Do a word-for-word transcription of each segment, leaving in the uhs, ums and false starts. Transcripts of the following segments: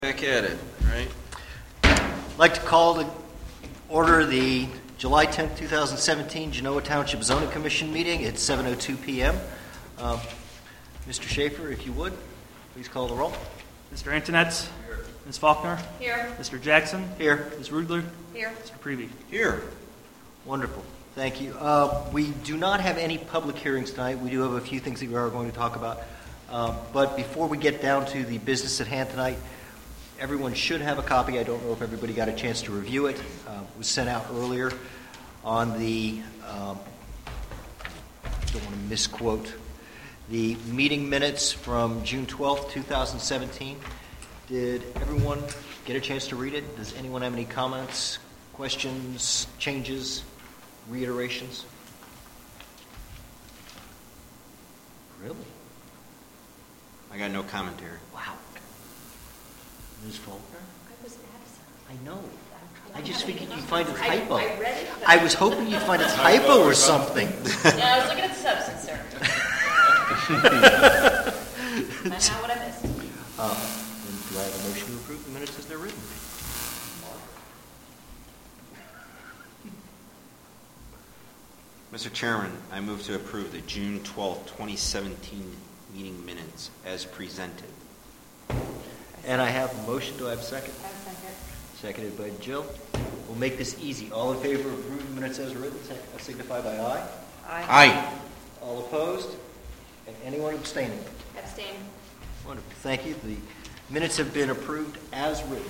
Back at it, right? I'd like to call to order the July tenth, two thousand seventeen Genoa Township Zoning Commission meeting at seven oh two p.m. Uh, Mister Schaefer, if you would, please call the roll. Mister Antonetz. Here. Miz Faulkner. Here. Mister Jackson. Here. Miz Rudler. Here. Mister Prevey. Here. Wonderful. Thank you. Uh, we do not have any public hearings tonight. We do have a few things that we are going to talk about. Uh, but before we get down to the business at hand tonight, everyone should have a copy. I don't know if everybody got a chance to review it. Uh, it was sent out earlier on the, um, I don't want to misquote, the meeting minutes from June twelfth, two thousand seventeen. Did everyone get a chance to read it? Does anyone have any comments, questions, changes, reiterations? Really? I got no commentary. Wow. Miz Faulkner? I was absent. I know. I just figured you'd find a typo. I, I read it. But I was hoping you'd find a typo or something. Yeah, I was looking at the substance, sir. That's not what I missed. Uh, then do I have a motion to approve the minutes as they're written? Mister Chairman, I move to approve the June twelfth, twenty seventeen meeting minutes as presented. And I have a motion. Do I have a second? I have a second. Seconded by Jill. We'll make this easy. All in favor of approving the minutes as written, signify by aye. Aye. Aye. All opposed? And anyone abstaining? Abstain. Wonderful. Thank you. The minutes have been approved as written.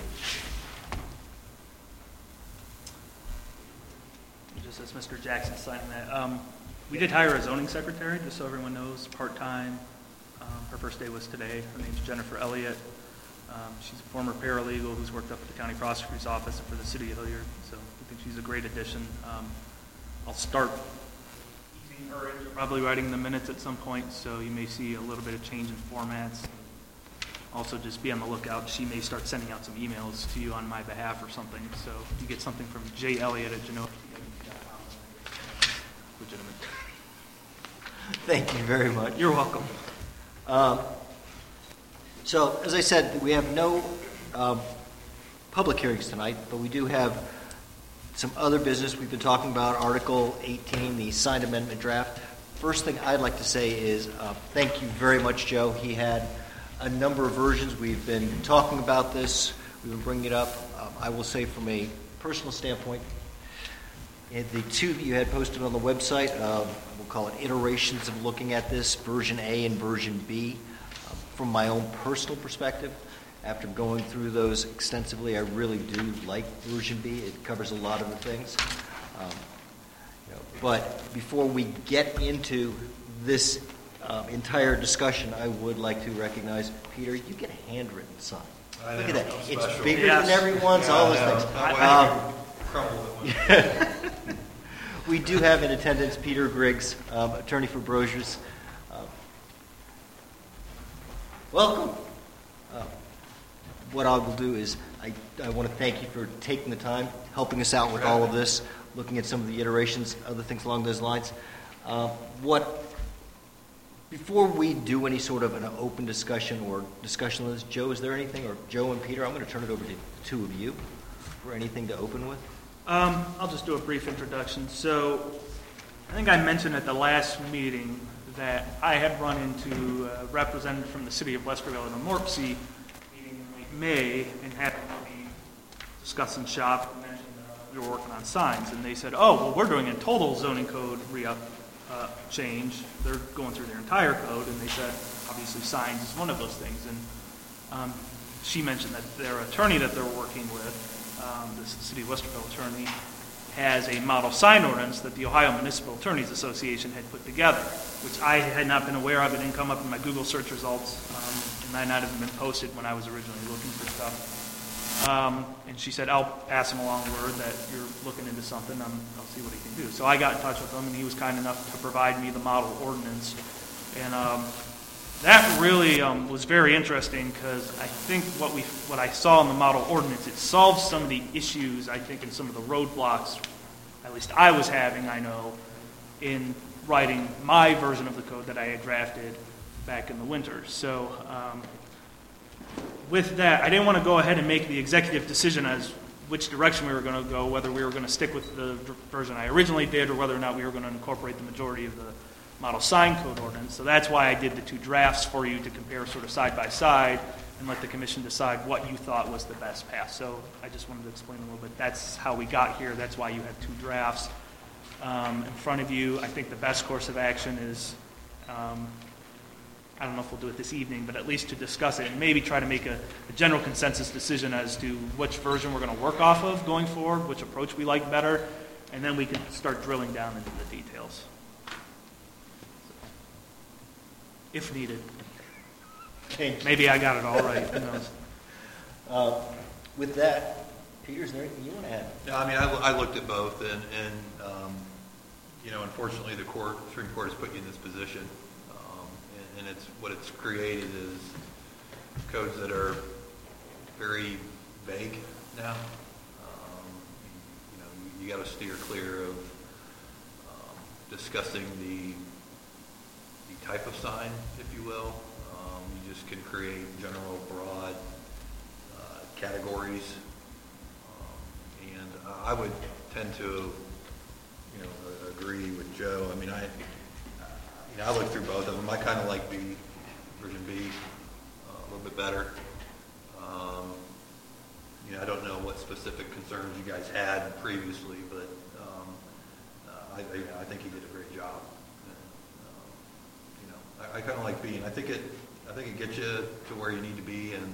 Just as Mister Jackson signing that, um, we did hire a zoning secretary, just so everyone knows, part-time. Um, her first day was today. Her name's Jennifer Elliott. Um, she's a former paralegal who's worked up at the county prosecutor's office and for the city of Hilliard, so I think she's a great addition. Um, I'll start easing her into probably writing the minutes at some point, so you may see a little bit of change in formats. Also, just be on the lookout. She may start sending out some emails to you on my behalf or something, so if you get something from J. Elliott at Genoa. Legitimate. Thank you very much. You're welcome. Um, so, as I said, we have no um, public hearings tonight, but we do have some other business. We've been talking about Article eighteen, the signed amendment draft. First thing I'd like to say is uh, thank you very much, Joe. He had a number of versions. We've been talking about this. We've been bringing it up. Um, I will say from a personal standpoint, the two that you had posted on the website, um, we'll call it iterations of looking at this, version A and version B. Um, from my own personal perspective, after going through those extensively, I really do like version B. It covers a lot of the things. Um, you know, but before we get into this um, entire discussion, I would like to recognize, Peter, you get a handwritten sign. I Look know, at that. I'm It's special. bigger Yes. than everyone's, Yeah, all I those know. things. That way Um, I can crumble it one. We do have in attendance Peter Griggs, um, attorney for Brosiers. Uh, welcome. Uh, what I will do is I, I want to thank you for taking the time, helping us out with all of this, looking at some of the iterations, other things along those lines. Uh, what before we do any sort of an open discussion or discussion on this, Joe, is there anything, or Joe and Peter, I'm going to turn it over to the two of you for anything to open with. Um, I'll just do a brief introduction. So, I think I mentioned at the last meeting that I had run into a representative from the city of Westerville in a MORPC meeting in late May and had me discussing shop and mentioned uh, we were working on signs. And they said, oh, well, we're doing a total zoning code re-up uh, change. They're going through their entire code. And they said, obviously, signs is one of those things. And um, she mentioned that their attorney that they're working with, Um, the City of Westerville attorney, has a model sign ordinance that the Ohio Municipal Attorneys Association had put together, which I had not been aware of. It didn't come up in my Google search results, um, and might not have been posted when I was originally looking for stuff. Um, and she said, I'll pass him along word that you're looking into something, and I'll see what he can do. So I got in touch with him, and he was kind enough to provide me the model ordinance. And um, that really um, was very interesting because I think what we what I saw in the model ordinance, it solves some of the issues, I think, in some of the roadblocks, at least I was having, I know, in writing my version of the code that I had drafted back in the winter. So um, with that, I didn't want to go ahead and make the executive decision as which direction we were going to go, whether we were going to stick with the version I originally did or whether or not we were going to incorporate the majority of the model sign code ordinance. So that's why I did the two drafts for you to compare sort of side by side and let the commission decide what you thought was the best path. So I just wanted to explain a little bit. That's how we got here. That's why you had two drafts um, in front of you. I think the best course of action is, um, I don't know if we'll do it this evening, but at least to discuss it and maybe try to make a, a general consensus decision as to which version we're going to work off of going forward, which approach we like better, and then we can start drilling down into the details. If needed. Thank you. Maybe I got it all right. Who knows? Uh, With that, Peter, is there anything you want to add? No, I mean, I, I looked at both, and, and um, you know, unfortunately, the court, Supreme Court has put you in this position, um, and, and it's what it's created is codes that are very vague now. Um, you know, you, you got to steer clear of um, discussing the the type of sign, if you will. Um, you just can create general, broad uh, categories. And uh, I would tend to, you know, uh, agree with Joe. I mean, I, you know, I looked through both of them. I kind of like B, version B, uh, a little bit better. Um, you know, I don't know what specific concerns you guys had previously, but um, uh, I, I, I think he did a great job. And, um, you know, I, I kind of like B, and I think it, I think it gets you to where you need to be, and.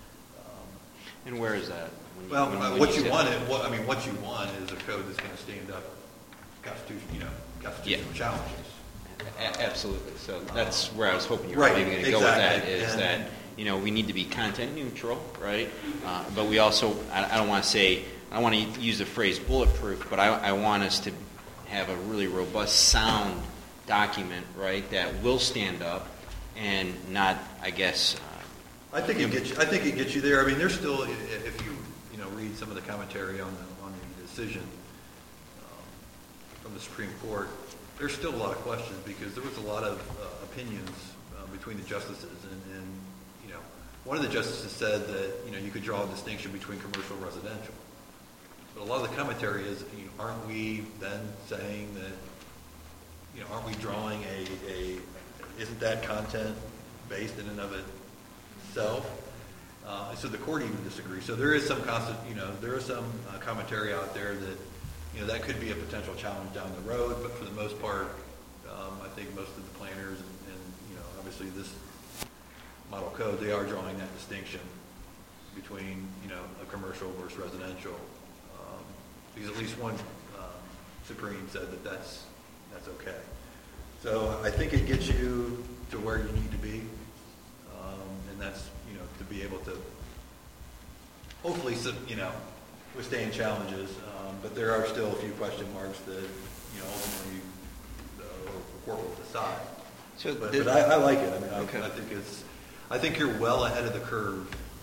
And where is that? When you- Well, when- uh, when what you say- want, is- what, I mean, what you want is a code that's going to stand up constitution, you know, constitutional Yeah. challenges. A- Absolutely. So that's where I was hoping you were Right, maybe going to go with that, exactly. is And- that, you know, we need to be content neutral, right? Uh, But we also, I I don't want to say, I don't want to use the phrase bulletproof, but I I want us to have a really robust, sound document, right, that will stand up and not, I guess, uh, I think it gets you, I think it gets you there. I mean, there's still, i- if you, you know, read some of the commentary on the, on the decision um, from the Supreme Court, there's still a lot of questions because there was a lot of uh, opinions uh, between the justices. And, and, you know, one of the justices said that, you know, you could draw a distinction between commercial and residential. But a lot of the commentary is, you know, aren't we then saying that, you know, aren't we drawing a, a isn't that content based in and of itself? Uh, so the court even disagrees. So there is some constant, you know, there is some uh, commentary out there that, you know, that could be a potential challenge down the road. But for the most part, um, I think most of the planners and, and, you know, obviously this model code, they are drawing that distinction between, you know, a commercial versus residential. Um, because at least one um, Supreme said that that's, that's okay. So I think it gets you to where you need to be. Um, and that's, you know, to be able to hopefully, you know, withstand challenges. Um, but there are still a few question marks that, you know, ultimately the court will decide. So but, the- but I, I like it. I mean, I, Okay. I think it's, I think you're well ahead of the curve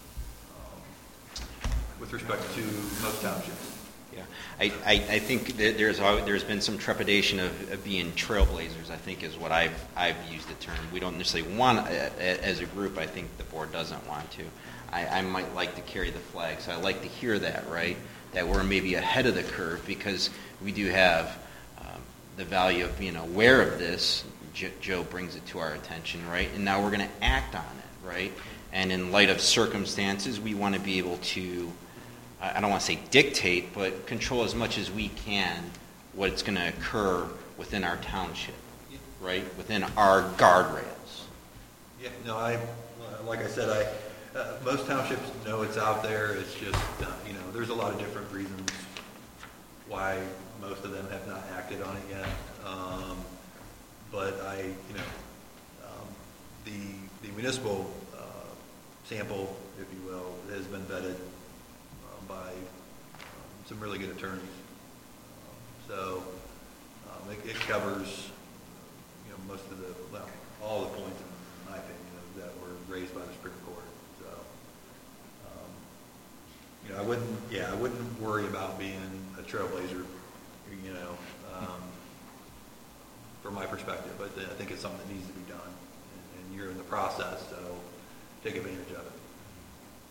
um, with respect to most townships. Yeah, I, I, I think that there's al- there's been some trepidation of, of being trailblazers, I think is what I've I've used the term. We don't necessarily want, uh, as a group, I think the board doesn't want to. I, I might like to carry the flag, so I like to hear that, right? That we're maybe ahead of the curve because we do have um, the value of being aware of this. Jo- Joe brings it to our attention, right? And now we're going to act on it, right? And in light of circumstances, we want to be able to, I don't want to say dictate, but control as much as we can what's going to occur within our township, right? Within our guardrails. Yeah, no, I, like I said, I, uh, most townships know it's out there. It's just, uh, you know, there's a lot of different reasons why most of them have not acted on it yet. Um, but I, you know, um, the, the municipal uh, sample, if you will, has been vetted uh, by um, some really good attorneys. Um, so um, it, it covers, you know, most of the, well, all the points, in my opinion, that were raised by the Supreme Court. So, um, you know, I wouldn't, yeah, I wouldn't worry about being a trailblazer, you know, um, from my perspective. But I think it's something that needs to be done, and, and you're in the process, so take advantage of it.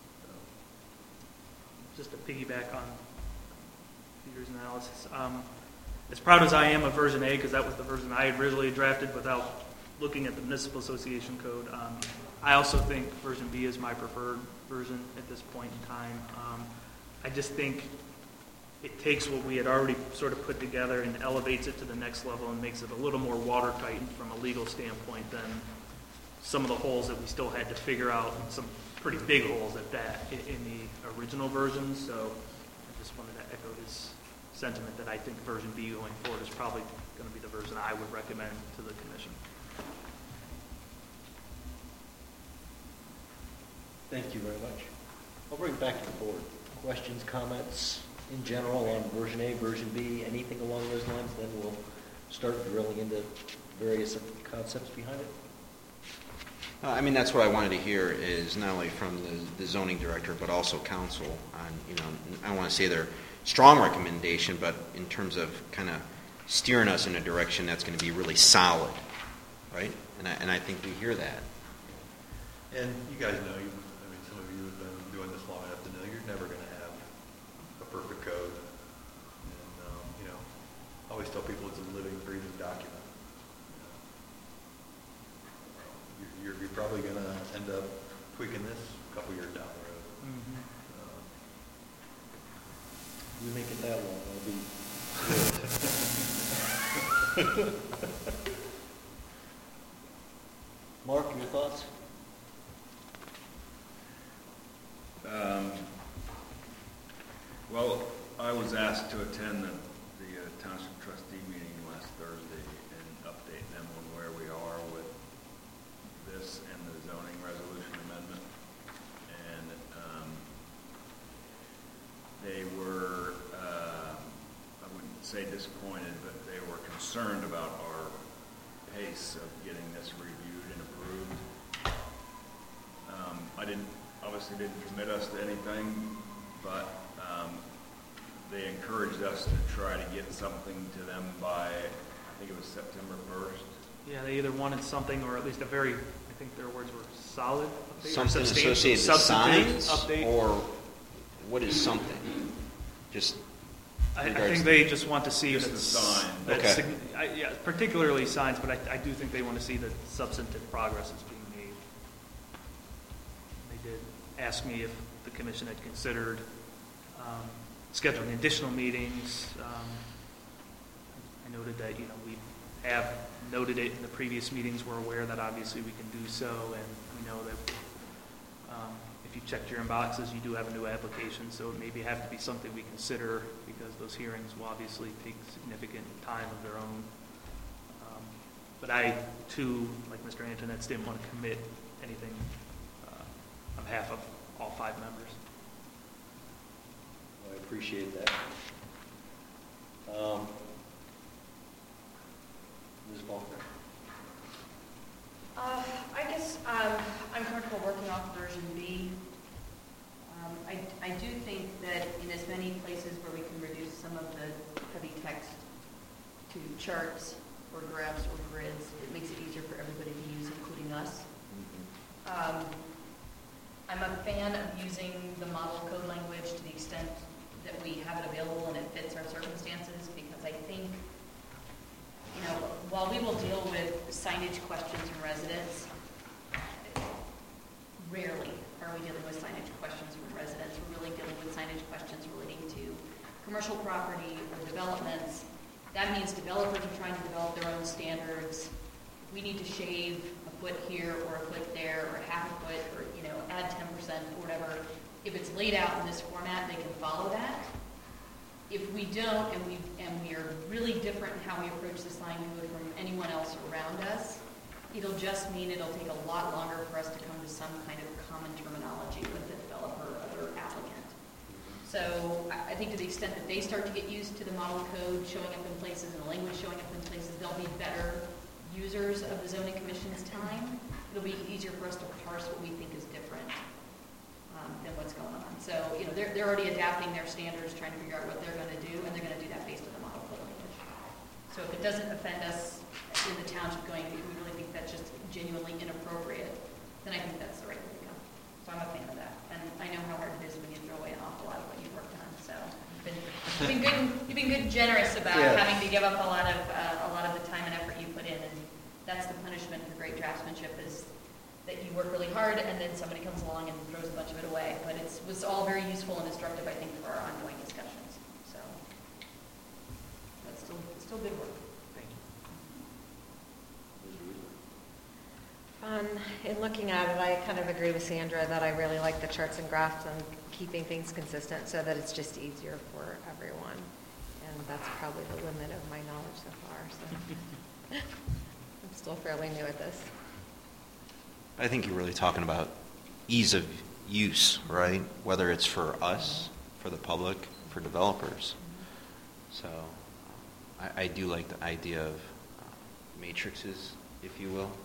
just to piggyback on Peter's analysis. Um, as proud as I am of version A, because that was the version I had originally drafted without looking at the Municipal Association code, um, I also think version B is my preferred version at this point in time. Um, I just think it takes what we had already sort of put together and elevates it to the next level and makes it a little more watertight from a legal standpoint than some of the holes that we still had to figure out, and some pretty big holes at that in, in the original version. So I just wanted to echo his sentiment that I think version B going forward is probably going to be the version I would recommend to the commission. Thank you very much. I'll bring it back to the board. Questions, comments in general on version A, version B, anything along those lines? Then we'll start drilling into various concepts behind it. Uh, I mean, that's what I wanted to hear, is not only from the, the zoning director, but also council on, you know, I don't want to say their strong recommendation, but in terms of kind of steering us in a direction that's going to be really solid, right? And I, and I think we hear that. And you guys know, you, I mean, some of you have been doing this long enough to know you're never going to have a perfect code. And, um, you know, I always tell people it's a living, breathing document. You're, you're probably going to end up tweaking this a couple years down the road. Mm-hmm. Um, We make it that long, I'll be. Mark, your thoughts? Um, well, I was asked to attend the, the uh, Township Trustee meeting last Thursday and update them on where we are with this and the zoning resolution amendment. And um, they were, uh, I wouldn't say disappointed, but they were concerned about our pace of getting this reviewed and approved. Um, I didn't, obviously didn't commit us to anything, but um, they encouraged us to try to get something to them by, I think it was September first. Yeah, they either wanted something, or at least a very, I think their words were solid update. or Something substantial- associated with substantive signs, update. or what is something? Just I, I regards think to- they just want to see Just that the s- sign. that Okay. sig- I, yeah, particularly signs, but I, I do think they want to see that substantive progress is being made. They did ask me if the commission had considered um, scheduling additional meetings. Um, I noted that, you know, we have noted it in the previous meetings. We're aware that obviously we can do so, and we know that um, if you checked your inboxes, you do have a new application, so it maybe have to be something we consider, because those hearings will obviously take significant time of their own. Um, But I, too, like Mister Antonetts, didn't want to commit anything uh, on behalf of all five members. I appreciate that. Um, Miz Faulkner? Uh, I guess um, I'm comfortable working off version B. Um, I, I do think that in as many places where we can reduce some of the heavy text to charts or graphs or grids, it makes it easier for everybody to use, including us. Um, I'm a fan of using the model code language to the extent that we have it available and it fits our circumstances, because I think, you know, while we will deal with signage questions from residents, rarely are we dealing with signage questions from residents. We're really dealing with signage questions relating to commercial property or developments. That means developers are trying to develop their own standards. If we need to shave a foot here or a foot there or half a foot, or, you know, add ten percent or whatever, if it's laid out in this format, they can follow that. If we don't, and we and we are really different in how we approach the sign code from anyone else around us, it'll just mean it'll take a lot longer for us to come to some kind of common terminology with the developer or applicant. So I I think to the extent that they start to get used to the model code showing up in places and the language showing up in places, they'll be better users of the zoning commission's time. It'll be easier for us to parse what we think is different um, than what's going on. So, you know, they're, they're already adapting their standards, trying to figure out what they're going to do, and they're going to do that based on the model code language. So if it doesn't offend us in the township going, if we really think that's just genuinely inappropriate, then I think that's the right way to go. So I'm a fan of that. And I know how hard it is when you throw away an awful lot of what you You've been good, you've been good and generous about Yeah. having to give up a lot of, uh, a lot of the time and effort you put in, and that's the punishment for great draftsmanship, is that you work really hard and then somebody comes along and throws a bunch of it away. But it was all very useful and instructive, I think, for our ongoing discussions, so. That's still, it's still good work. Thank you. Um, in looking at it, I kind of agree with Sandra that I really like the charts and graphs and keeping things consistent so that it's just easier for everyone. And that's probably the limit of my knowledge so far, so. I'm still fairly new at this. I think you're really talking about ease of use, right? Whether it's for us, for the public, for developers. So I, I do like the idea of uh, matrices, if you will.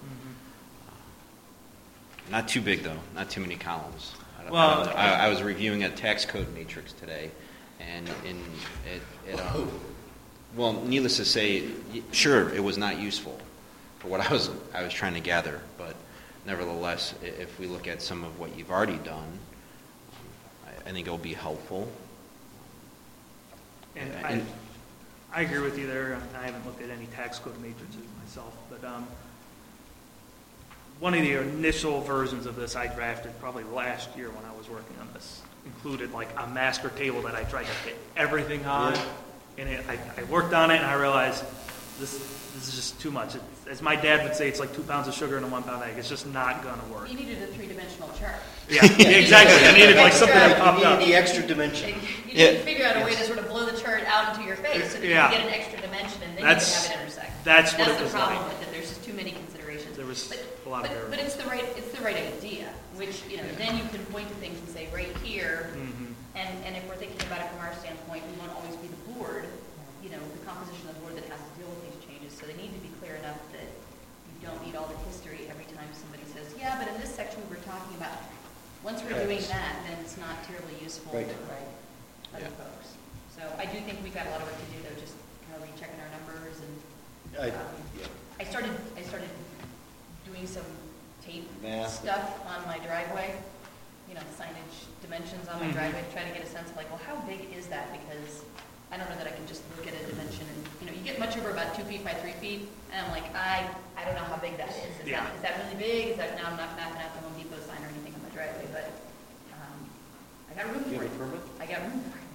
Not too big, though. Not too many columns. I, don't- Well, I, don't- I, I was reviewing a tax code matrix today, and in it, it um, well, needless to say, y- sure, it was not useful for what I was I was trying to gather, but nevertheless, i- if we look at some of what you've already done, um, I, I think it'll be helpful. And Yeah, I, and- I agree with you there. I haven't looked at any tax code matrices myself, but um, one of the initial versions of this I drafted probably last year when I was working on this included like a master table that I tried to fit everything on. Yeah. And it, I, I worked on it and I realized this this is just too much. It, as my dad would say, it's like two pounds of sugar in a one pound egg. It's just not going to work. You needed a three-dimensional chart. Yeah, exactly. I needed like something that popped You up. need the extra dimension. You Yeah. need to figure out a way to sort of blow the chart out into your face so that Yeah. you get an extra dimension, and then That's- you can have it intersect. that's what it was That's the problem like. with it. There's just too many considerations. There was But- a lot of but- errors. But it's the right, it's the right idea, which, you know, then you can point to things and say, right here, Mhm. and, and if we're thinking about it from our standpoint, we won't always be the board, you know, the composition of the board that has to deal with these changes, so they need to be clear enough that you don't need all the history every time somebody says, yeah, but in this section we were talking about. Once we're doing that, then it's not terribly useful Right. to other Yeah. folks. So I do think we've got a lot of work to do, though, just kind of rechecking our numbers and, I, um, yeah. I started, I started doing some tape Math. stuff on my driveway, you know, signage dimensions on my Mhm. driveway, to try to get a sense of like, well, how big is that? Because I don't know that I can just look at a dimension and, you know, you get much over about two feet by three feet, and I'm like, I, I don't know how big that is. Is Yeah. that, is that really big? Is that, now I'm not mapping out the Home Depot sign or anything on my driveway, but, um, I got room Do you for have it. a permit? I got room for it.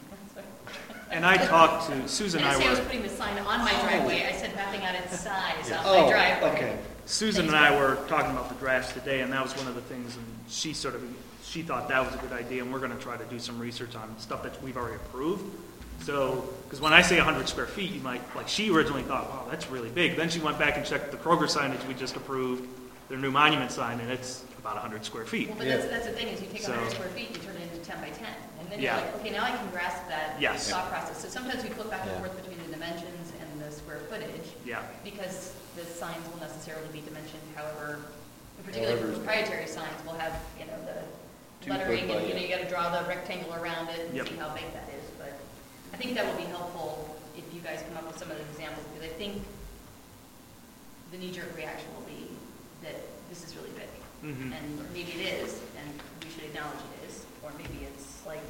And I talked to, Susan I and didn't say I I was were, putting the sign on my driveway, I said mapping out its size on Oh, my driveway. okay. Susan and I were talking about the drafts today, and that was one of the things, and she sort of, she thought that was a good idea, and we're gonna try to do some research on stuff that we've already approved. So, because when I say one hundred square feet, you might, like, she originally thought, wow, that's really big. Then she went back and checked the Kroger signage we just approved, their new monument sign, and it's about one hundred square feet. Well, but Yeah. that's, that's the thing, is you take So- one hundred square feet, you turn it into ten by ten. And then you're Yeah. like, okay, now I can grasp that Yes. thought process. So sometimes we flip back and Yeah. forth between the dimensions and the square footage, Yeah, because the signs will necessarily be dimensioned however, particularly for However- proprietary signs, will have, you know, the Two lettering, foot by, and, you know, yeah. you gotta draw the rectangle around it and Yep. see how big that is. But I think that will be helpful if you guys come up with some of the examples, because I think the knee-jerk reaction will be that this is really big. Mhm. And maybe it is, and we should acknowledge it is, or maybe it's like,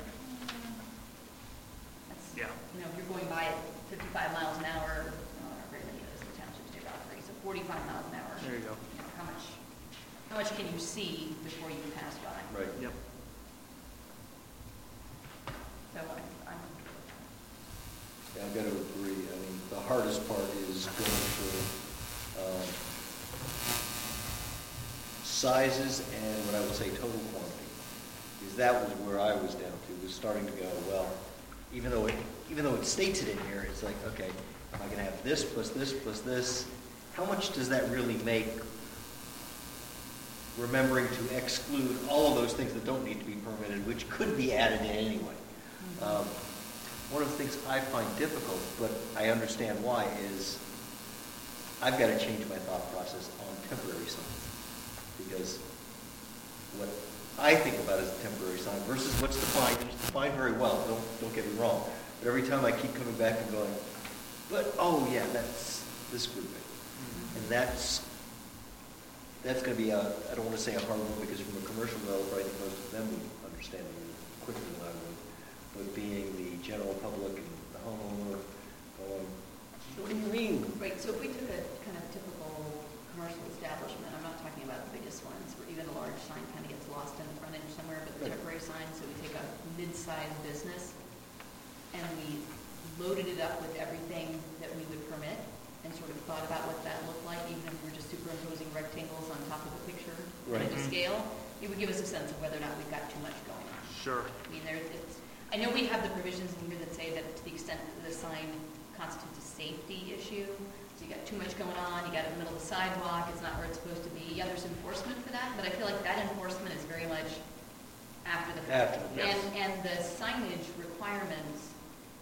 that's, Yeah. you know, if you're going by at fifty-five miles an hour, well, not very many of those in the townships do about three, so forty-five miles an hour. there you go. You know, how much, how much can you see before you pass by? Right. Yep. So I- I'm, Yeah, I've got to agree. I mean, the hardest part is going through um, sizes and what I would say total quantity. Because that was where I was down to, was starting to go, well, even though it, even though it states it in here, it's like, okay, am I going to have this plus this plus this? How much does that really make? Remembering to exclude all of those things that don't need to be permitted, which could be added in anyway. Um, One of the things I find difficult, but I understand why, is I've got to change my thought process on temporary signs. Because what I think about as a temporary sign versus what's defined, and it's defined very well, don't, don't get me wrong. But every time I keep coming back and going, but, oh yeah, that's this grouping. And that's, that's going to be a, I don't want to say a hard one, because from a commercial developer, I think most of them would understand it quicker than I would. But being the general public and the medium-sized business, and we loaded it up with everything that we would permit, and sort of thought about what that looked like, even if we were just superimposing rectangles on top of a picture Right. at a scale, it would give us a sense of whether or not we've got too much going on. Sure. I mean, there, it's, I know we have the provisions in here that say that to the extent that the sign constitutes a safety issue, so you got too much going on, you got it in the middle of the sidewalk, it's not where it's supposed to be. Yeah, there's enforcement for that, but I feel like that enforcement is very much after the fact. After the fact. And, and the signage requirements,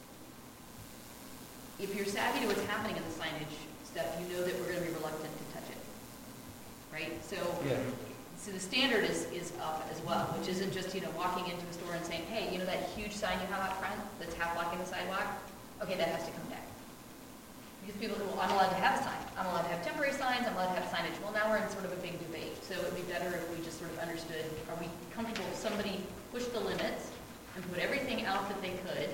if you're savvy to what's happening in the signage stuff, you know that we're gonna be reluctant to touch it, right? So, Yeah. so the standard is, is up as well, which isn't just, you know, walking into a store and saying, hey, you know that huge sign you have out front that's half blocking the sidewalk? Okay, that has to come down. Because people go, well, I'm allowed to have a sign. I'm allowed to have temporary signs, I'm allowed to have signage. Well, now we're in sort of a big debate. So it would be better if we just sort of understood, are we comfortable if somebody pushed the limits and put everything out that they could?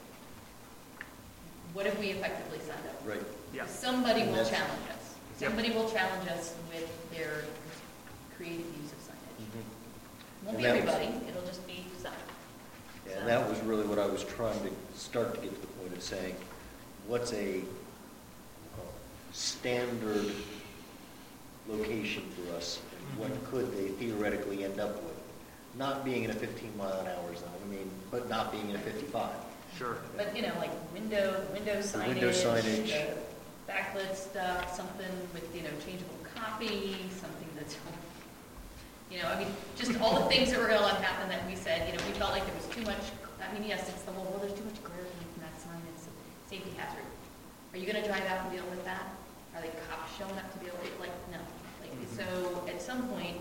What have we effectively signed up? Right. Yeah. Somebody And will that's- challenge us. Yep. Somebody will challenge us with their creative use of signage. Mhm. Won't And be that was- everybody, it'll just be some. Yeah, and that was really what I was trying to start to get to the point of saying, what's a uh, standard location for us, and what could they theoretically end up with? Not being in a fifteen mile an hour zone, I mean, but not being in a fifty-five. Sure. But, you know, like window, window The signage. window signage. the Backlit stuff, something with, you know, changeable copy, something that's, you know, I mean, just all the things that were gonna let happen that we said, you know, we felt like there was too much, I mean, yes, it's the whole, well, there's too much glare coming from that sign, it's a safety hazard. Are you gonna drive out and deal with that? Are they cops showing up to deal with it? Like, no. Like, so at some point,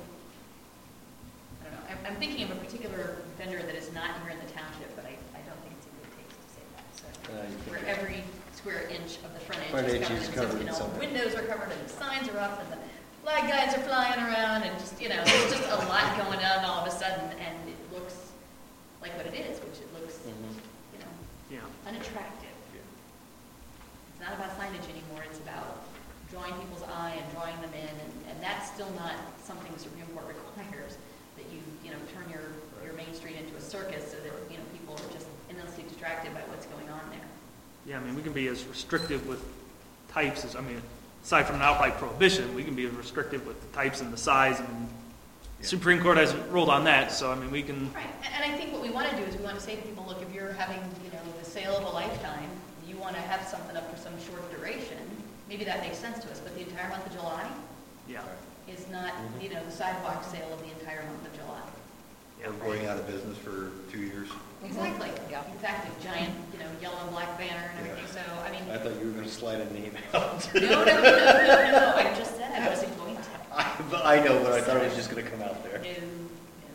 I don't know, I'm, I'm thinking of a particular vendor that is not here in the township, but I, I don't think it's in good taste to say that, so. Uh, you Where think- every square inch of the front Front edge edge is is covered, covered and in so, you know, something. windows are covered, and the signs are up, and the flag guys are flying around, and just, you know, there's just a lot going on all of a sudden, and it looks like what it is, which it looks, Mhm. you know, Yeah. unattractive. It's not about signage anymore, it's about drawing people's eye and drawing them in, and, and that's still not something the Supreme Court requires, that you, you know, turn your, your main street into a circus so that, you know, people are just endlessly distracted by what's going on there. Yeah, I mean, we can be as restrictive with types as, I mean, aside from an outright prohibition, we can be as restrictive with the types and the size, and the Supreme Court has ruled on that, so, I mean, we can, Right, and and I think what we want to do is we want to say to people, look, if you're having, you know, the sale of a lifetime, you want to have something up for some short duration, maybe that makes sense to us, but the entire month of July yeah. is not, Mhm. you know, the sidewalk sale of the entire month of July. Yeah. Or going out of business for two years. Exactly. Yeah. In fact, a giant, you know, yellow and black banner and everything, so, I mean, I thought you were going to slide a name out. no, no, no, no, no, I just said I wasn't going to. I, but I know, but I thought it was just going to come out there. No, no.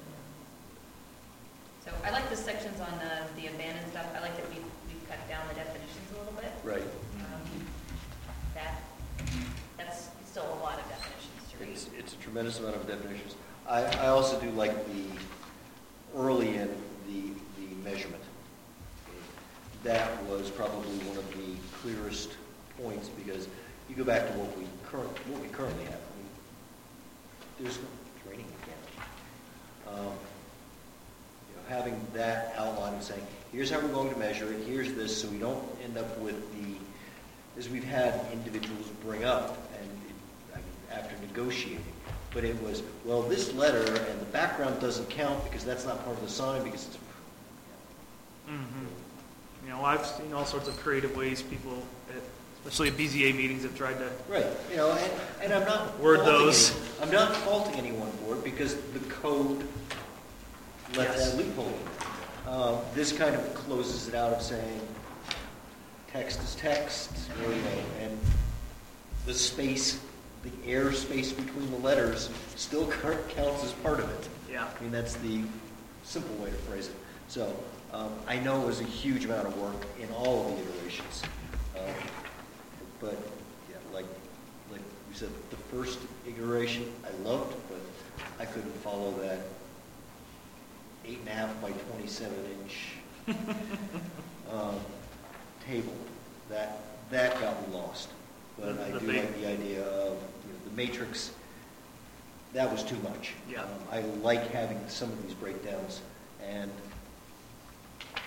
So I like the sections on uh, the abandoned stuff, I like that we, we've cut down the definitions a little bit. Right. Um, That, that's still a lot of definitions to read. It's, it's a tremendous amount of definitions. I, I also do like the, early in, the, the measurement. That was probably one of the clearest points, because you go back to what we current, what we currently have. I mean, there's no training again. Um, you know, having that outline and saying, here's how we're going to measure it, here's this, so we don't end up with the, as we've had individuals bring up, and it, I mean, after negotiating, but it was, well, this letter and the background doesn't count because that's not part of the sign, because it's, Mhm. You know, I've seen all sorts of creative ways people, at, especially at B Z A meetings, have tried to, right, you know, and, and I'm not Word faulting those. any- I'm not faulting anyone for it, because the code let Yes. that loophole. Um, this kind of closes it out of saying, text is text, or, you know, and the space, the air space between the letters still cur- counts as part of it. yeah. I mean, that's the simple way to phrase it. So, um, I know it was a huge amount of work in all of the iterations. Um, But, yeah, like, like you said, the first iteration I loved, but I couldn't follow that eight and a half by twenty-seven inch um, table. That, that got lost. But The- I the do big- like the idea of, you know, the matrix, that was too much. Yeah. Um, I like having some of these breakdowns, and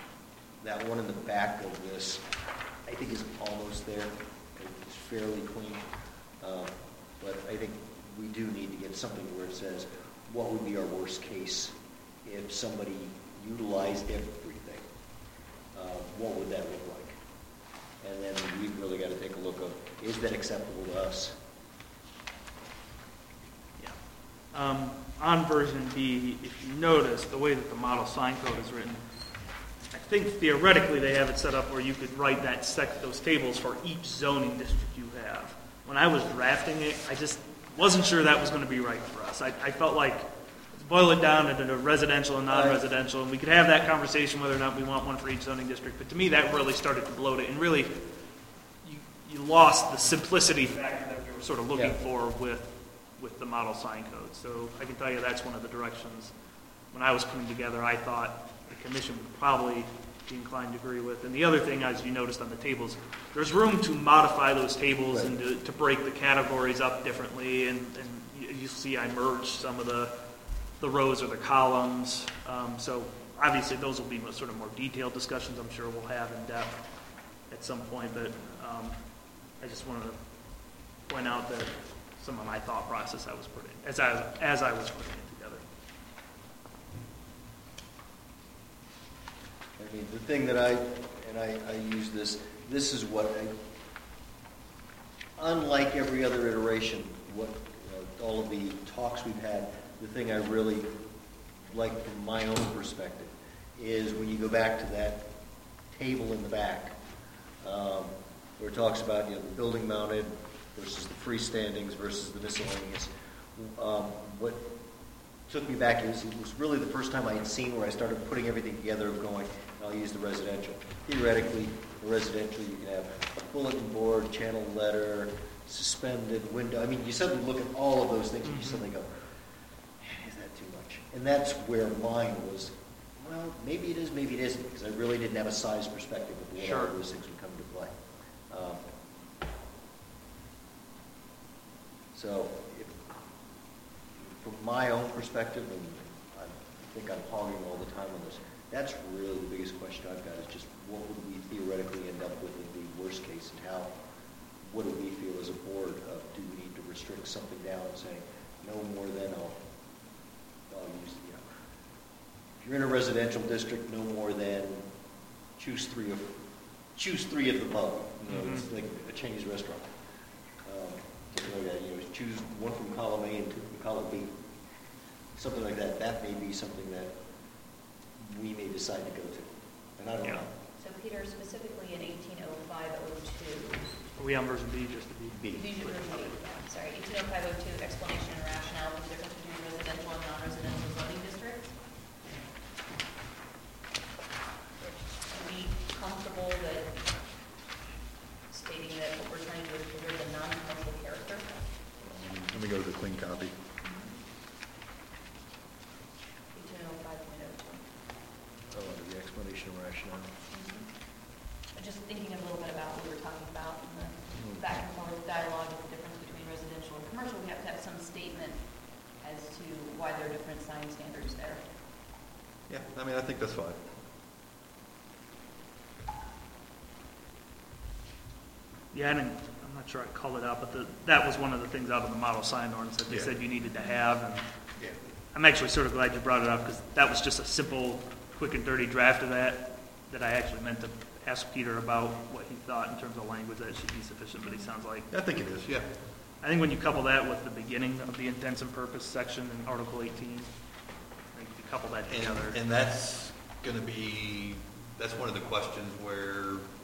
that one in the back of this, I think is almost there. It's fairly clean. Um, But I think we do need to get something where it says, what would be our worst case if somebody utilized everything? Uh, What would that look like? And then we've really got to take a look of, is that acceptable to us? Yeah. Um, on version B, if you notice, the way that the model sign code is written, I think theoretically they have it set up where you could write that sec, those tables for each zoning district you have. When I was drafting it, I just wasn't sure that was going to be right for us. I, I felt like, let's boil it down into residential and non-residential, and we could have that conversation whether or not we want one for each zoning district. But to me, that really started to bloat it, and really, you, you lost the simplicity factor that we were sort of looking Yeah. for with, with the model sign code. So I can tell you that's one of the directions. When I was putting together, I thought the commission would probably be inclined to agree with. And the other thing, as you noticed on the tables, there's room to modify those tables Right. and to, to break the categories up differently. And, and you, you see I merged some of the, the rows or the columns. Um, so obviously those will be sort of more detailed discussions I'm sure we'll have in depth at some point. But um, I just wanted to point out that some of my thought process I was putting, as I, as I was putting it together. I mean, the thing that I, and I, I use this, this is what, I, unlike every other iteration, what, uh, all of the talks we've had, the thing I really like from my own perspective is when you go back to that table in the back, um, where it talks about, you know, the building mounted versus the freestandings versus the miscellaneous. Um, what took me back is it was really the first time I had seen where I started putting everything together of going, I'll use the residential. Theoretically, the residential, you can have a bulletin board, channel letter, suspended window. I mean, you suddenly look at all of those things and you suddenly go, man, is that too much? And that's where mine was, well, maybe it is, maybe it isn't, because I really didn't have a size perspective of what Sure. all those things would come into play. Um, so, if, from my own perspective, and I think I'm hogging all the time on this, that's really the biggest question I've got is just what would we theoretically end up with in the worst case, and how, what do we feel as a board of, do we need to restrict something down and say, no more than I'll, I'll use, you know, if you're in a residential district, no more than choose three of, choose three of the above. You know, it's like a Chinese restaurant. Um, something like that, you know, choose one from column A and two from column B. Something like that. That may be something that we may decide to go to. And I don't Yeah. know. So Peter, specifically in eighteen oh five oh two, Are we on version B just to be? B. these are the, I'm sorry, eighteen oh five oh two, explanation and rationale for the difference between residential and non-residential zoning districts. Are we comfortable that stating that what we're trying to do is preserve the non-commercial character? Let me go to the clean copy. eighteen oh five point oh two. Oh, the explanation and rationale. I'm just thinking a little bit about what we were talking about in the back and forth dialogue of the difference between residential and commercial. We have to have some statement as to why there are different sign standards there. Yeah, I mean, I think that's fine. Yeah, I didn't, I'm not sure I called it out, but the, that was one of the things out of the model sign ordinance that they Yeah. said you needed to have. And Yeah. I'm actually sort of glad you brought it up because that was just a simple, quick and dirty draft of that, that I actually meant to ask Peter about what he thought in terms of language that should be sufficient, but he sounds like, I think it is, yeah. I think when you couple that with the beginning of the intents and purpose section in Article eighteen, I think if you couple that And, together. and that's going to be, that's one of the questions where um,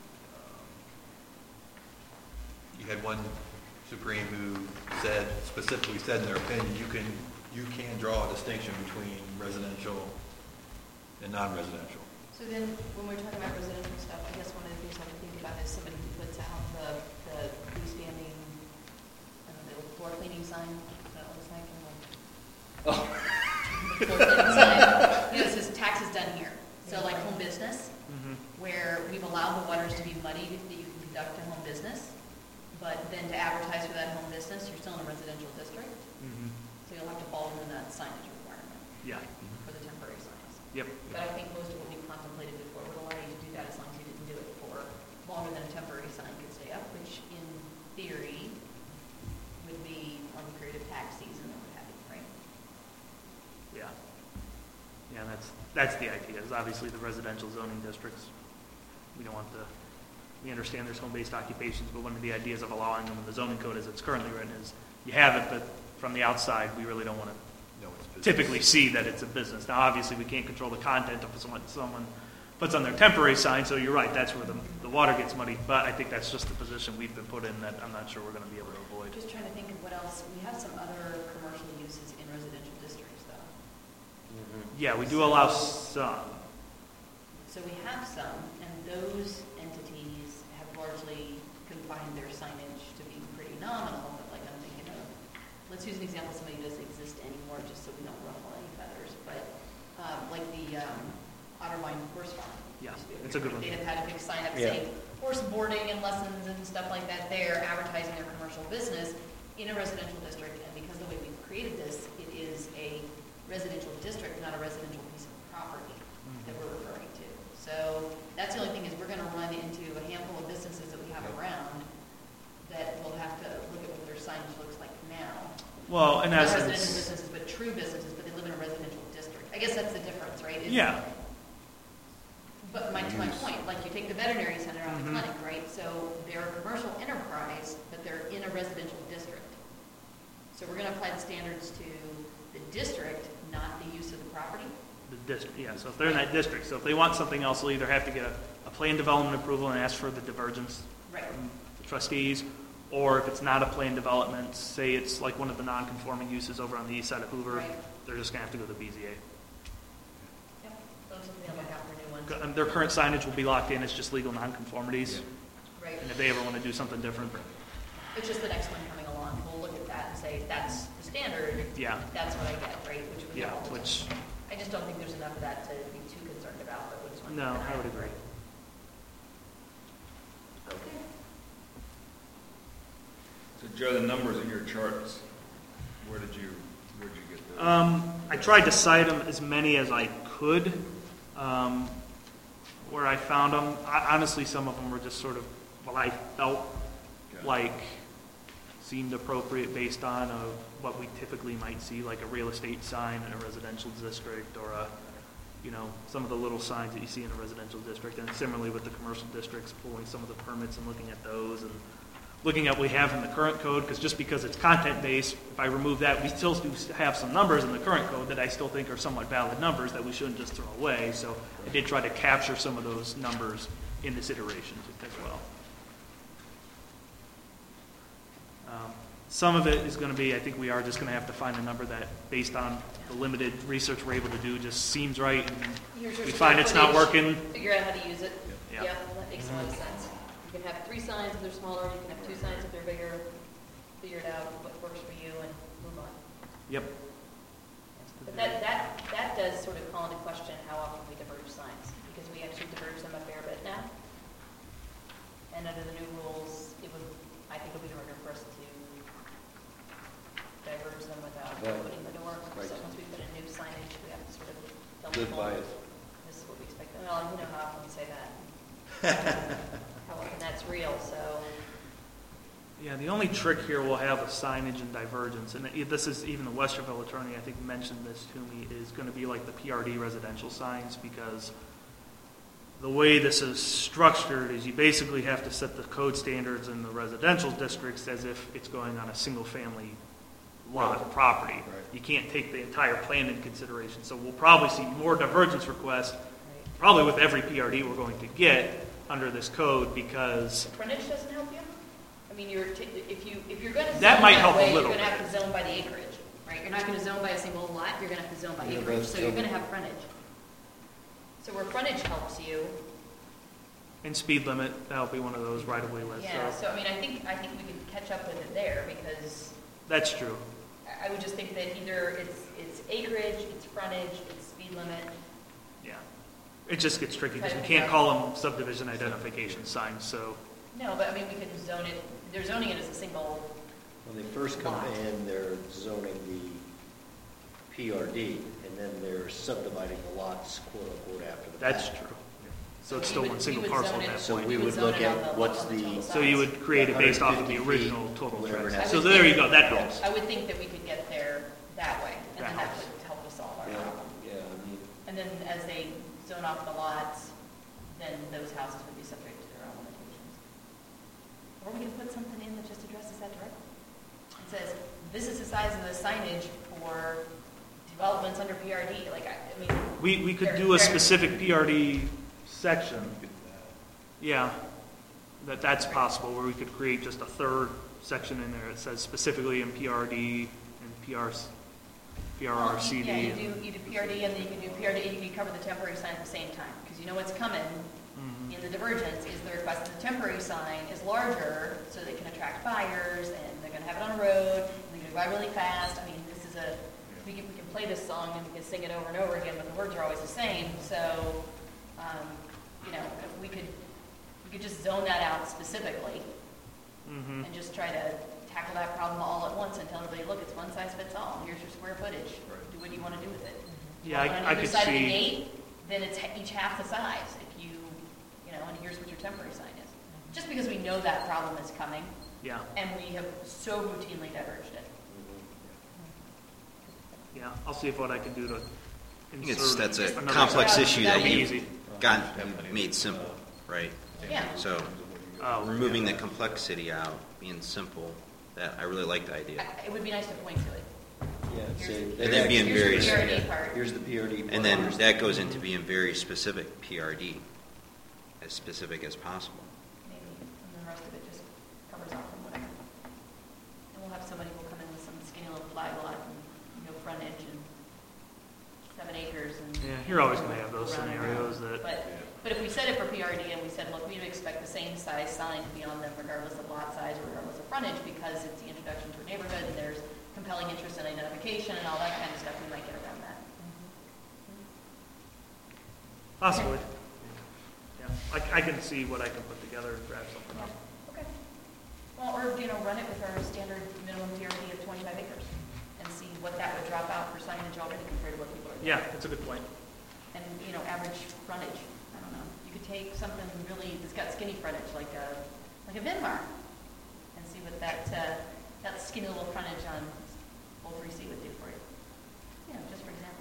you had one Supreme who said, specifically said in their opinion, you can, you can draw a distinction between residential and non-residential. So then, when we're talking about residential stuff, I guess one of the things I have to think about is somebody who puts out the, the freestanding, I don't know, floor cleaning sign, is that what it's like? Oh. The floor cleaning sign, you know, it says taxes done here. So like home business, Mhm. where we've allowed the waters to be muddied that you can conduct a home business, but then to advertise for that home business, you're still in a residential district, Mhm. so you'll have to fall within that signage requirement Yeah, for the temporary signs. yep. But I think most of what we contemplated before would allow you to do that as that's the idea, is obviously the residential zoning districts. We don't want the, we understand there's home-based occupations, but one of the ideas of allowing them in the zoning code as it's currently written is you have it, but from the outside, we really don't want to No, it's business. typically see that it's a business. Now, obviously, we can't control the content of someone, someone puts on their temporary sign, so you're right, that's where the, the water gets muddy, but I think that's just the position we've been put in that I'm not sure we're going to be able to avoid. Just trying to think of what else, we have some other commercial uses in residential districts, though. Yeah, we do allow some. So we have some, and those entities have largely confined their signage to be pretty nominal, but like I'm thinking of, let's use an example, somebody who doesn't exist anymore, just so we don't ruffle any feathers, but um, like the um, Otterline Horse Farm. Yeah, it's a good one. They have had a big sign up Yeah. saying horse boarding and lessons and stuff like that there, advertising their commercial business in a residential district, and because the way we've created this, it is a residential district, not a residential piece of property that we're referring to. So that's the only thing, is we're gonna run into a handful of businesses that we have around that will have to look at what their signage looks like now. Well, in Not residential essence, businesses, but true businesses, but they live in a residential district. I guess that's the difference, right? Is- yeah, But my, to my point, like you take the veterinary center out of the Mhm. clinic, right? So they're a commercial enterprise, but they're in a residential district. So we're gonna apply the standards to the district, not the use of the property. the district, yeah, so if they're in that district, so if they want something else, they'll either have to get a, a plan development approval and ask for the divergence Right. from the trustees, or if it's not a plan development, say it's like one of the non-conforming uses over on the east side of Hoover, Right. they're just gonna have to go to the B Z A. Yep. Those will be look out for new ones. And their current signage will be locked in, it's just legal nonconformities, Right. and if they ever wanna do something different, It's just the next one coming along. We'll look at that and say, that's the standard. yeah, That's what I get, right? Which we yeah, get all the time. which, I just don't think there's enough of that to be too concerned about, but we just want to. no, keep an eye I would out for agree. it. Okay. So Joe, the numbers in your charts, where did you, where did you get those? Um, I tried to cite them as many as I could, um, where I found them. I, honestly, some of them were just sort of what I felt Okay. like seemed appropriate based on uh, what we typically might see, like a real estate sign in a residential district, or a, you know, some of the little signs that you see in a residential district. And similarly with the commercial districts, pulling some of the permits and looking at those, and looking at what we have in the current code, because just because it's content-based, if I remove that, we still do have some numbers in the current code that I still think are somewhat valid numbers that we shouldn't just throw away. So I did try to capture some of those numbers in this iteration as well. Um, Some of it is going to be, I think we are just going to have to find a number that, based on the limited research we're able to do, just seems right, and Here's your we find it's not footage. working. Figure out how to use it. Yeah. Yeah, that makes a lot of sense. You can have three signs if they're smaller, you can have two signs if they're bigger. Figure it out, what works for you, and move on. Yep. But that, that, that does sort of call into question how often we diverge signs, because we actually diverge them a fair bit now. And under the new rules, it would, I think it would be harder for us to diverge them without Right. opening the door. Right. So once we put in new signage, we have to sort of tell Live people, by it. this is what we expect. Well, you know how often we say that. How often that's real, so. Yeah, the only trick here we'll have with signage and divergence, and it- this is, even the Westerville attorney, I think, mentioned this to me, is going to be like the P R D residential signs, because the way this is structured is you basically have to set the code standards in the residential districts as if it's going on a single-family lot of property. Right. You can't take the entire plan into consideration, so we'll probably see more divergence requests, probably with every P R D we're going to get under this code, because Frontage doesn't help you? I mean, you're, t- if you, if you're gonna zone That might that help a way, you're little gonna bit. have to zone by the acreage, right? You're not gonna zone by a single lot, you're gonna have to zone by Yeah, acreage, but so you're zone- gonna have frontage. So where frontage helps you, and speed limit, that'll be one of those right-of-way lists. yeah, So so I mean, I think, I think we can catch up with it there, because that's true. I- I would just think that either it's, it's acreage, it's frontage, it's speed limit. Yeah. It just gets tricky because we Try to can't figure call them subdivision identification signs, so. No, but I mean, we could zone it, they're zoning it as a single, When they first come in, they're zoning the P R D, and then they're subdividing the lots, quote unquote, after the That's fact. true. So So it's we still would- one we single would parcel zone at it- that So point. we would would zone look it on at the- what's on the the, total So you size. would create it based off of the one hundred fifty original total whatever it tracts. has So to there be. you go, that Yeah. helps. I would think that we could get there that way, and That then that helps. would help us solve our yeah, problem. yeah, I mean, And then as they zone off the lots, then those houses would be subject to their own limitations. Or we can put something in that just addresses that directly. It says, this is the size of the signage for developments under P R D, like, I, I mean. We, we could they're- do a they're- specific P R D section. Yeah, that, that's possible, where we could create just a third section in there that says specifically in P R D and P R, P R R C D. Yeah, you do, you do P R D, and then you can do P R D, you can cover the temporary sign at the same time, because you know what's coming Mhm. in the divergence is the request that the temporary sign is larger, so they can attract buyers, and they're gonna have it on the road, and they're gonna go by really fast. I mean, this is a, we can, we can play this song and we can sing it over and over again, but the words are always the same, so, um, you know, if we could, we could just zone that out specifically, Mhm. and just try to tackle that problem all at once and tell everybody, look, it's one size fits all. Here's your square footage. Do what you want to do with it. Yeah, I- On I either could side of the see- gate, then it's ha- each half the size. If you, you know, and here's what your temporary sign is. Just because we know that problem is coming, Yeah, and we have so routinely diverged it. yeah, I'll see if what I can do to I think it's, insert that's a another complex section. issue That'd that be you've easy. got made simple, right? Yeah. So Oh, removing the complexity out, being simple, that, I really like the idea. I- It would be nice to point to it. Yeah, Here's- say- And then being here's very- the P R D part. Here's the P R D. And then that goes into being very specific P R D, as specific as possible. Maybe, and then the rest of it just covers off and whatever. And we'll have somebody who'll come in with some skinny little flag lot and, you know, frontage and seven acres and. Yeah, you're always gonna have those around and scenarios around. that- But, but if we set it for P R D and we said, look, we do expect the same size sign to be on them regardless of lot size, regardless of frontage, because it's the introduction to a neighborhood and there's compelling interest in identification and all that kind of stuff, we might get around that. possibly. Yeah, I, I can see what I can put together and draft something up. Okay. Well, or, you know, run it with our standard minimum P R D of twenty-five acres and see what that would drop out for signage already compared to what people are doing. Yeah, that's a good point. And, you know, average frontage, I don't know. You could take something really, that's got skinny frontage, like a, like a Vinmar, and see what that, uh, that skinny little frontage on Old three C would do for you. You know, just for example.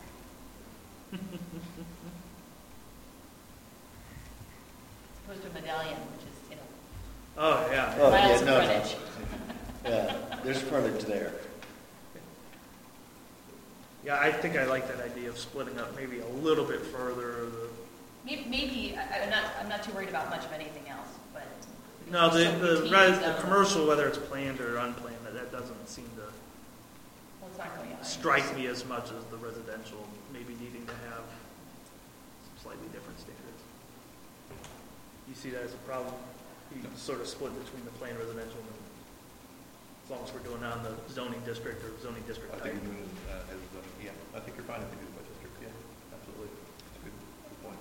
As opposed to a medallion, which is, you know, Oh, yeah. Oh, yeah, miles of no, no. frontage. Yeah, there's frontage there. Yeah, I think I like that idea of splitting up maybe a little bit further. The, Maybe, maybe I- I'm not, I'm not too worried about much of anything else, but. no, the, So the, routine res- the zones. commercial, whether it's planned or unplanned, that, that doesn't seem to Well, it's not going on. strike me as much as the residential, maybe needing to have some slightly different standards. You see that as a problem? You sort of split between the planned residential and, as long as we're doing it on the zoning district or zoning district I type. think you're doing, uh, as, uh, yeah, I think you're fine if you do it by district, yeah, absolutely. That's a good, good point.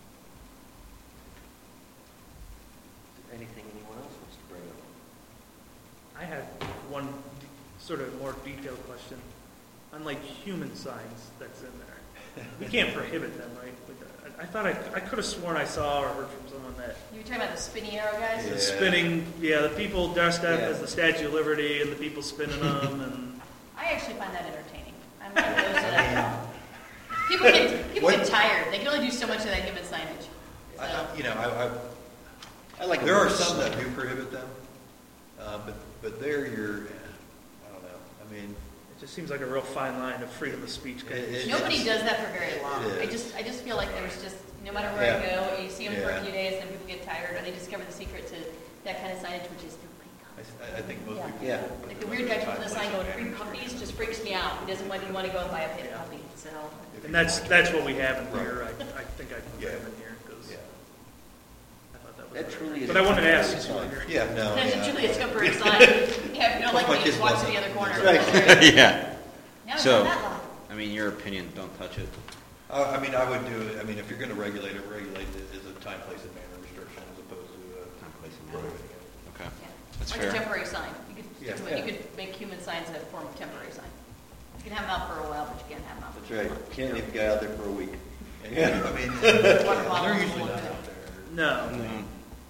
Anything anyone else wants to bring up? I had one d- sort of more detailed question. Unlike human signs that's in there, we can't prohibit them, right? Like, I, I thought I, I could have sworn I saw or heard from someone that You were talking about the spinny arrow guys? the Yeah. spinning, yeah, the people dressed up Yeah. as the Statue of Liberty and the people spinning them, and I actually find that entertaining. I'm one of those that, people get, people get What- tired. They can only do so much of that human signage. I, So, I- you know, I, I, I like. there a are mix. some that do prohibit them, uh, but, but there you're, I don't know, I mean, it just seems like a real fine line of freedom of speech. Kind of It- it- nobody does that for very long. It I is. just, I just feel like there's just, no matter where I Yeah. go, you see them for a Yeah. few days, then people get tired, or they discover the secret to that kind of signage, which is I, I think most Yeah. people. Yeah. like the weird guy flipping the sign going, free puppies, just freaks me out. He doesn't want, you want to go and buy a pet puppy, so. If And you that's, want to. that's what we have in Right. here. I, I think I put Yeah. them in here, because Yeah. I thought that was. That truly is. But I wanted to ask you Sign. while you're here. Yeah, no. That's yeah. usually a temporary sign. Yeah, you don't like My when you kids just walk love to the it. other corner. Right. Yeah. Now it's So- not that long. I mean, your opinion, don't touch it. Uh, I mean, I would do it, I mean, if you're gonna regulate it, regulate it as a time, place, and manner restriction as opposed to, uh, Time, place, and manner. prohibiting it. Okay. Yeah. That's Like fair. a temporary sign. You could, Yeah. do it. you could make human signs a form of temporary sign. You can have them out for a while, but you can't have them out for That's right. Can't leave a guy out there for a week. And, I mean, Water bottles they're usually and not water. out there. No. No.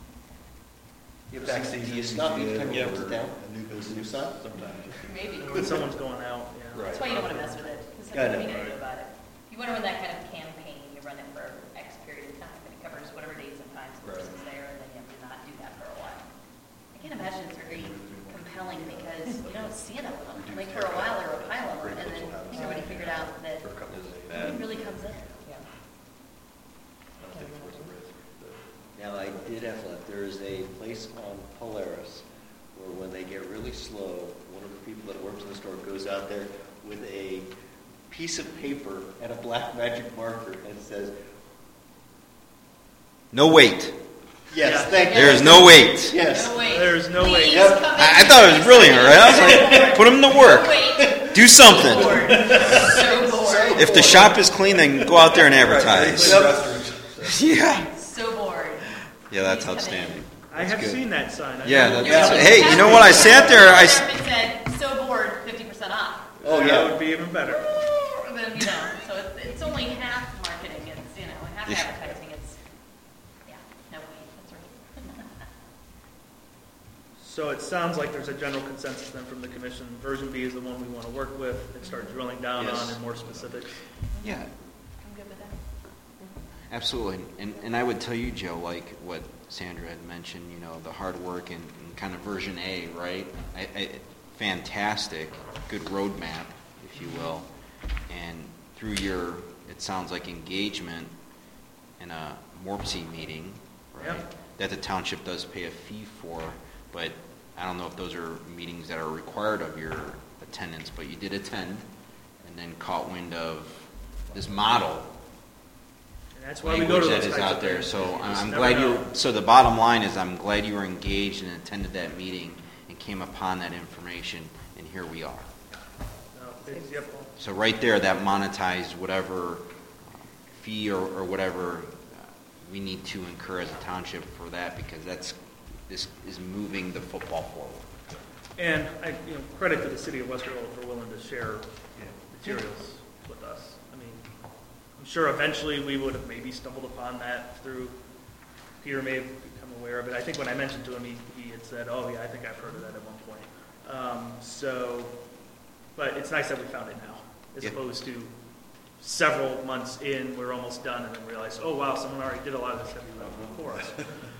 Tax Do season, you stop each usually time you it, go or down? A new business. New sign? Sometimes. Maybe. When someone's going out, yeah. Right. That's why you don't want to mess with it. Because I what are know. you going to do about it? You want to run that kind of campaign, you run it for X period because you don't see enough of them. Like for a while, there were a pile of them, and then I think everybody figured out that it really comes in. Now, I did have that. There is a place on Polaris where when they get really slow, one of the people that works in the store goes out there with a piece of paper and a black magic marker and says, No wait. yes, Yeah. thank you. There is no wait. Yes. No wait. There's no way. Please Yep. come in. I, I thought it was brilliant, right? I was like, put them to No work. wait. Do something. Bored. So bored. If the shop is clean, then go out there and advertise. Yeah. So bored. Yeah, that's Please come in. outstanding. I have good. seen that sign. I Yeah, know. that's- There was- hey, you know what? I sat there, I s- It said, so bored, fifty percent off. Oh, That yeah. would be even better. Then, you know, so it's, it's only half marketing, it's, you know, half Yeah. advertising, it's, yeah, no way, that's right. So it sounds like there's a general consensus then from the commission. Version B is the one we want to work with and start drilling down Yes. on in more specifics. Yeah, I'm good with that. absolutely. And, and I would tell you, Joe, like what Sandra had mentioned, you know, the hard work and, and kind of version A, right? I, I, fantastic, good roadmap, if you will. And through your, it sounds like engagement in a MORPSI meeting, right? Yep. That the township does pay a fee for, but I don't know if those are meetings that are required of your attendance, but you did attend and then caught wind of this model And that's why we go to language those that is types out of there. things. So You I'm just I'm never glad you, know. so the bottom line is I'm glad you were engaged and attended that meeting and came upon that information, and here we are. No, it's- yep. So right there, that monetized whatever fee or, or whatever uh, we need to incur as a township for that, because that's, this is moving the football forward. And I, you know, credit to the city of Westerville for willing to share materials with us. I mean, I'm sure eventually we would have maybe stumbled upon that through, Peter may have become aware of it. I think when I mentioned to him, he, he had said, oh yeah, I think I've heard of that at one point. Um, so, but it's nice that we found it now, as Yeah. opposed to several months in, we're almost done, and then realize, oh wow, someone already did a lot of this heavy lifting for us.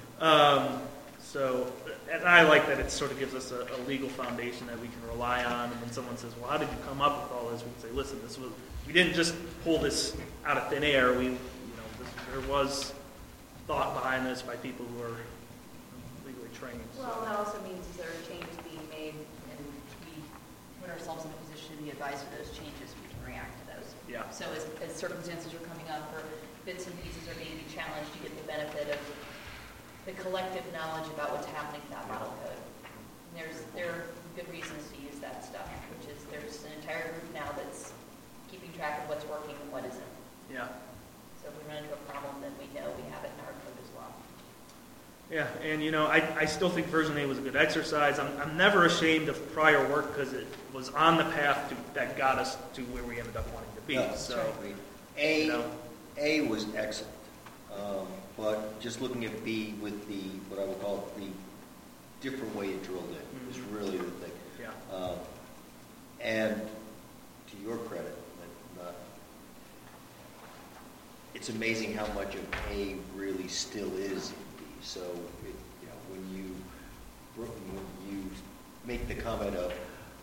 Um, so, and I like that it sort of gives us a, a legal foundation that we can rely on. And when someone says, well, how did you come up with all this? We can say, listen, this was, we didn't just pull this out of thin air. We, you know, this, there was thought behind this by people who are legally trained. So. Well, that also means there are changes being made, and we put ourselves in a position to be advised of those changes, we can react to those. Yeah. So as, as circumstances are coming up, or bits and pieces are being challenged, you get the benefit of the collective knowledge about what's happening to that model code. And there's, there are good reasons to use that stuff, which is there's an entire group now that's keeping track of what's working and what isn't. Yeah. So if we run into a problem, then we know we have it in our code as well. Yeah, and you know, I, I still think version A was a good exercise. I'm, I'm never ashamed of prior work because it was on the path to, that got us to where we ended up wanting to be. No, so, A, you know. A was excellent, um, but just looking at B with the, what I would call the different way it drilled in was really the thing. Yeah. Um, and to your credit, but not, it's amazing how much of A really still is in B. So, it, you know, when you when you make the comment of,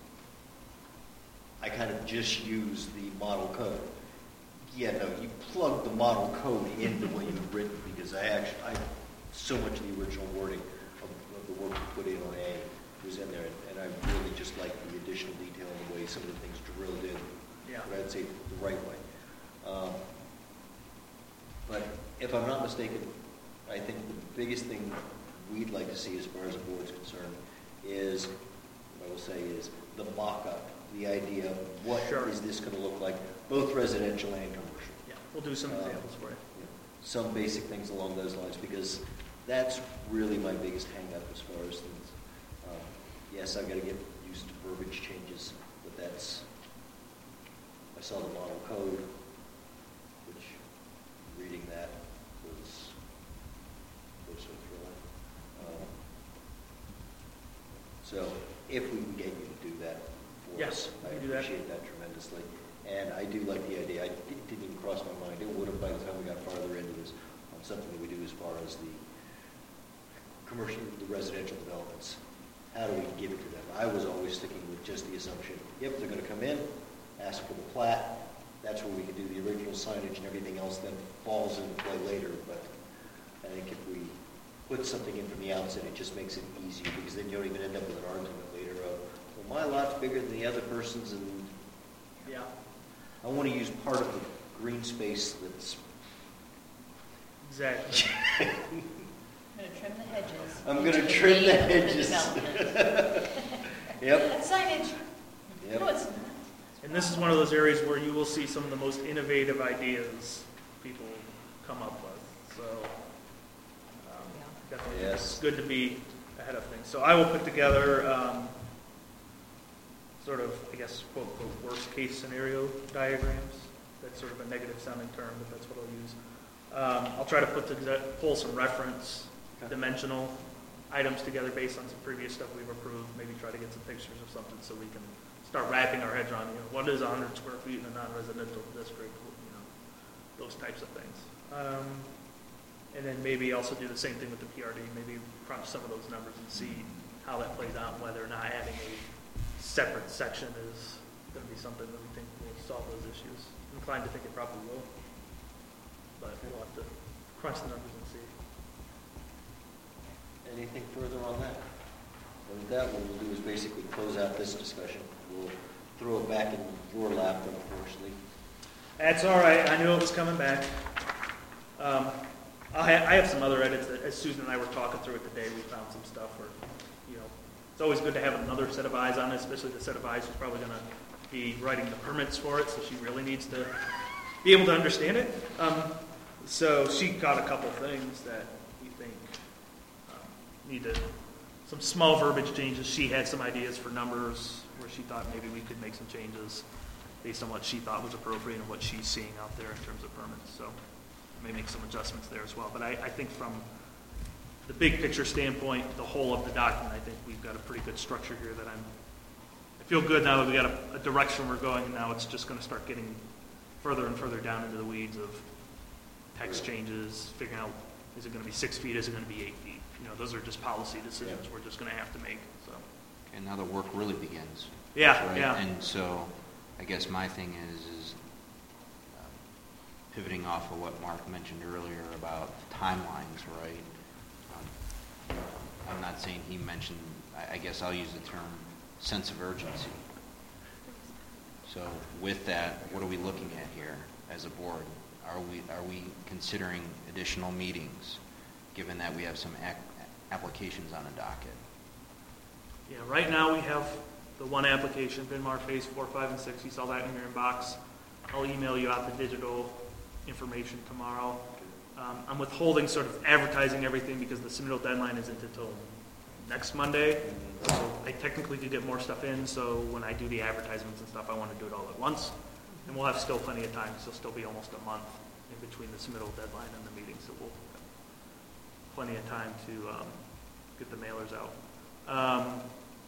I kind of just use the model code. Yeah, no, you plug the model code into what you've written, because I actually, I, so much of the original wording of, of the work we put in on A was in there, and I really just like the additional detail in the way some of the things drilled in, Yeah. but I'd say the right way. Um, but if I'm not mistaken, I think the biggest thing we'd like to see as far as the board's concerned is, what I will say is, the mock-up, the idea of what Sure. is this going to look like, both residential and commercial. Yeah, we'll do some Um, examples for you. you know, some basic things along those lines, because that's really my biggest hang-up as far as things. Um, yes, I've got to get used to verbiage changes, but that's, I saw the model code, which, reading that was, was so thrilling. Um, so, if we can get you to do that for Yes, us, we I can do that. appreciate that tremendously. And I do like the idea, I, it didn't even cross my mind, it would have by the time we got farther into this, on something that we do as far as the commercial, the residential developments. how do we give it to them? I was always sticking with just the assumption, yep, they're gonna come in, ask for the plat, that's where we can do the original signage and everything else that falls into play later, but I think if we put something in from the outset, it just makes it easier, because then you don't even end up with an argument later of, well, my lot's bigger than the other person's, and Yeah. I want to use part of the green space that's, Exactly. I'm going to trim the hedges. I'm going into to the trim the name of hedges. development. Yep. That's signage. Yep. No, it's not. And this is one of those areas where you will see some of the most innovative ideas people come up with. So um, definitely Yes. it's good to be ahead of things. So I will put together um, sort of, I guess, quote, quote, worst case scenario diagrams. That's sort of a negative sounding term, but that's what I'll use. Um, I'll try to put to, pull some reference dimensional items together based on some previous stuff we've approved. Maybe try to get some pictures of something so we can start wrapping our heads around, you know, what is one hundred square feet in a non-residential district, you know, those types of things. Um, and then maybe also do the same thing with the P R D, maybe crunch some of those numbers and see how that plays out and whether or not adding a separate section is going to be something that we think will solve those issues. I'm inclined to think it probably will, but we'll have to crunch the numbers and see. Anything further on that? And with that, what we'll do is basically close out this discussion. We'll throw it back in your lap, unfortunately. That's all right. I knew it was coming back. Um, I, ha- I have some other edits that, as Susan and I were talking through it today, we found some stuff where, you know, it's always good to have another set of eyes on it, especially the set of eyes who's probably going to be writing the permits for it, so she really needs to be able to understand it. Um, so she caught a couple things that we think um, need to, some small verbiage changes. She had some ideas for numbers where she thought maybe we could make some changes based on what she thought was appropriate and what she's seeing out there in terms of permits. So may make some adjustments there as well. But I, I think from the big picture standpoint, the whole of the document, I think we've got a pretty good structure here that I'm, I feel good now that we got a, a direction we're going, and now it's just going to start getting further and further down into the weeds of text changes, figuring out, is it going to be six feet, is it going to be eight feet? You know, those are just policy decisions Yeah. we're just going to have to make, so. And now the work really begins. Yeah, right? yeah. And so, I guess my thing is, is uh, pivoting off of what Mark mentioned earlier about timelines, right? Um, I'm not saying he mentioned, I, I guess I'll use the term sense of urgency. So with that, what are we looking at here as a board? Are we, are we considering additional meetings, given that we have some ac- applications on the docket? Yeah, right now we have the one application, Vinmar Phase four, five, and six. You saw that in your inbox. I'll email you out the digital information tomorrow. Um, I'm withholding sort of advertising everything because the submittal deadline isn't until next Monday. So I technically could get more stuff in, so when I do the advertisements and stuff, I want to do it all at once. And we'll have still plenty of time, because it'll still be almost a month in between the submittal deadline and the meeting, so we'll have plenty of time to um, get the mailers out. Um,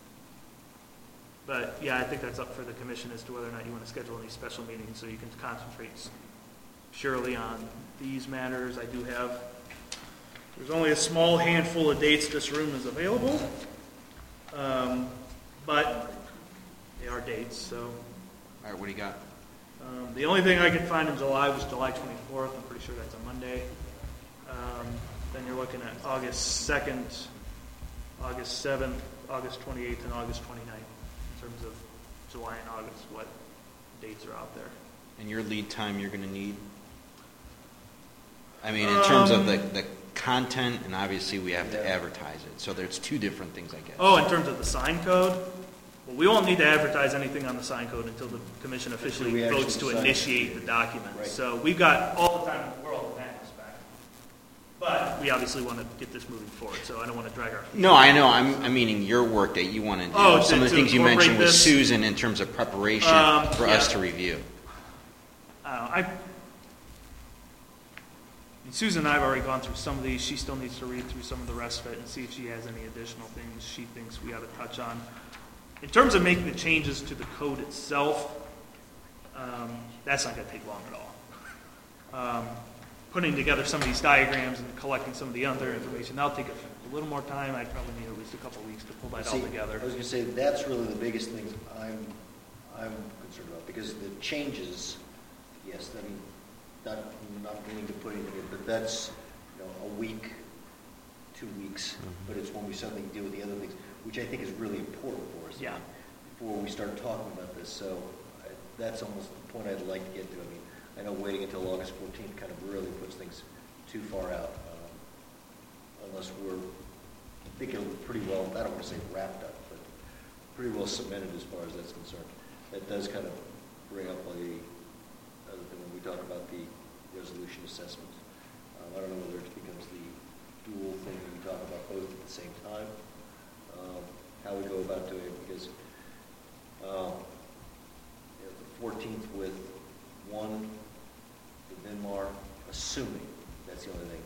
But, yeah, I think that's up for the commission as to whether or not you want to schedule any special meetings so you can concentrate purely on these matters. I do have, there's only a small handful of dates this room is available, um, but they are dates, so. All right, what do you got? Um, the only thing I could find in July was July twenty-fourth. I'm pretty sure that's a Monday. Um, then you're looking at August second, August seventh, August twenty-eighth, and August twenty-ninth. In terms of July and August, what dates are out there. And your lead time you're going to need? I mean, in terms of the, Um, the content, and obviously we have to Yeah. advertise it. So there's two different things, I guess. Oh, in terms of the sign code? Well, we won't need to advertise anything on the sign code until the commission officially we actually votes to sign it. initiate the document. Right. So we've got all the time in the world in that respect. But we obviously want to get this moving forward, so I don't want to drag our feet. No, I know. I'm, I'm meaning your work that you want to do. Oh, Some to- of the to things you incorporate mentioned with this? Susan in terms of preparation Um, for us yeah. to review. Uh, I, I mean, Susan and I have already gone through some of these. She still needs to read through some of the rest of it and see if she has any additional things she thinks we ought to touch on. In terms of making the changes to the code itself, um, that's not going to take long at all. Um, putting together some of these diagrams and collecting some of the other information. That'll take a little more time. I'd probably need at least a couple weeks to pull that all See, together. I was going to say, that's really the biggest thing I'm, I'm concerned about, because the changes, yes, I mean, not, not meaning to put anything in, but that's, you know, a week, two weeks, but it's when we suddenly deal with the other things, which I think is really important for us. Yeah. Before we start talking about this, so I, that's almost the point I'd like to get to. I mean, I know waiting until August fourteenth kind of really puts things too far out, um, unless we're, I think it'll be pretty well, I don't want to say wrapped up, but pretty well cemented as far as that's concerned. That does kind of bring up the other thing when we talk about the resolution assessment. Um, I don't know whether it becomes the dual thing that we talk about both at the same time, um, how we go about doing it, because um, you know, the fourteenth with one, the Minmar, assuming, that's the only thing,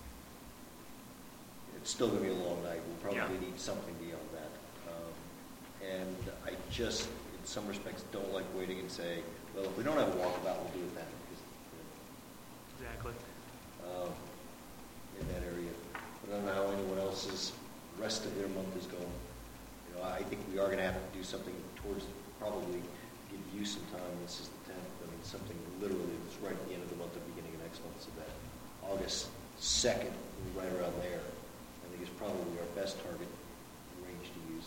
it's still going to be a long night. We'll probably Yeah. need something beyond that. Um, and I just, in some respects, don't like waiting and say, well, if we don't have a walkabout, we'll do it then. Because, you Exactly. know, um, in that area. But I don't know how anyone else's rest of their month is going. You know, I think we are going to have to do something towards, probably give you some time. This is the tenth. I mean, something literally that's right at the end of the month or beginning of next month. So that August second, right around there, I think is probably our best target range to use.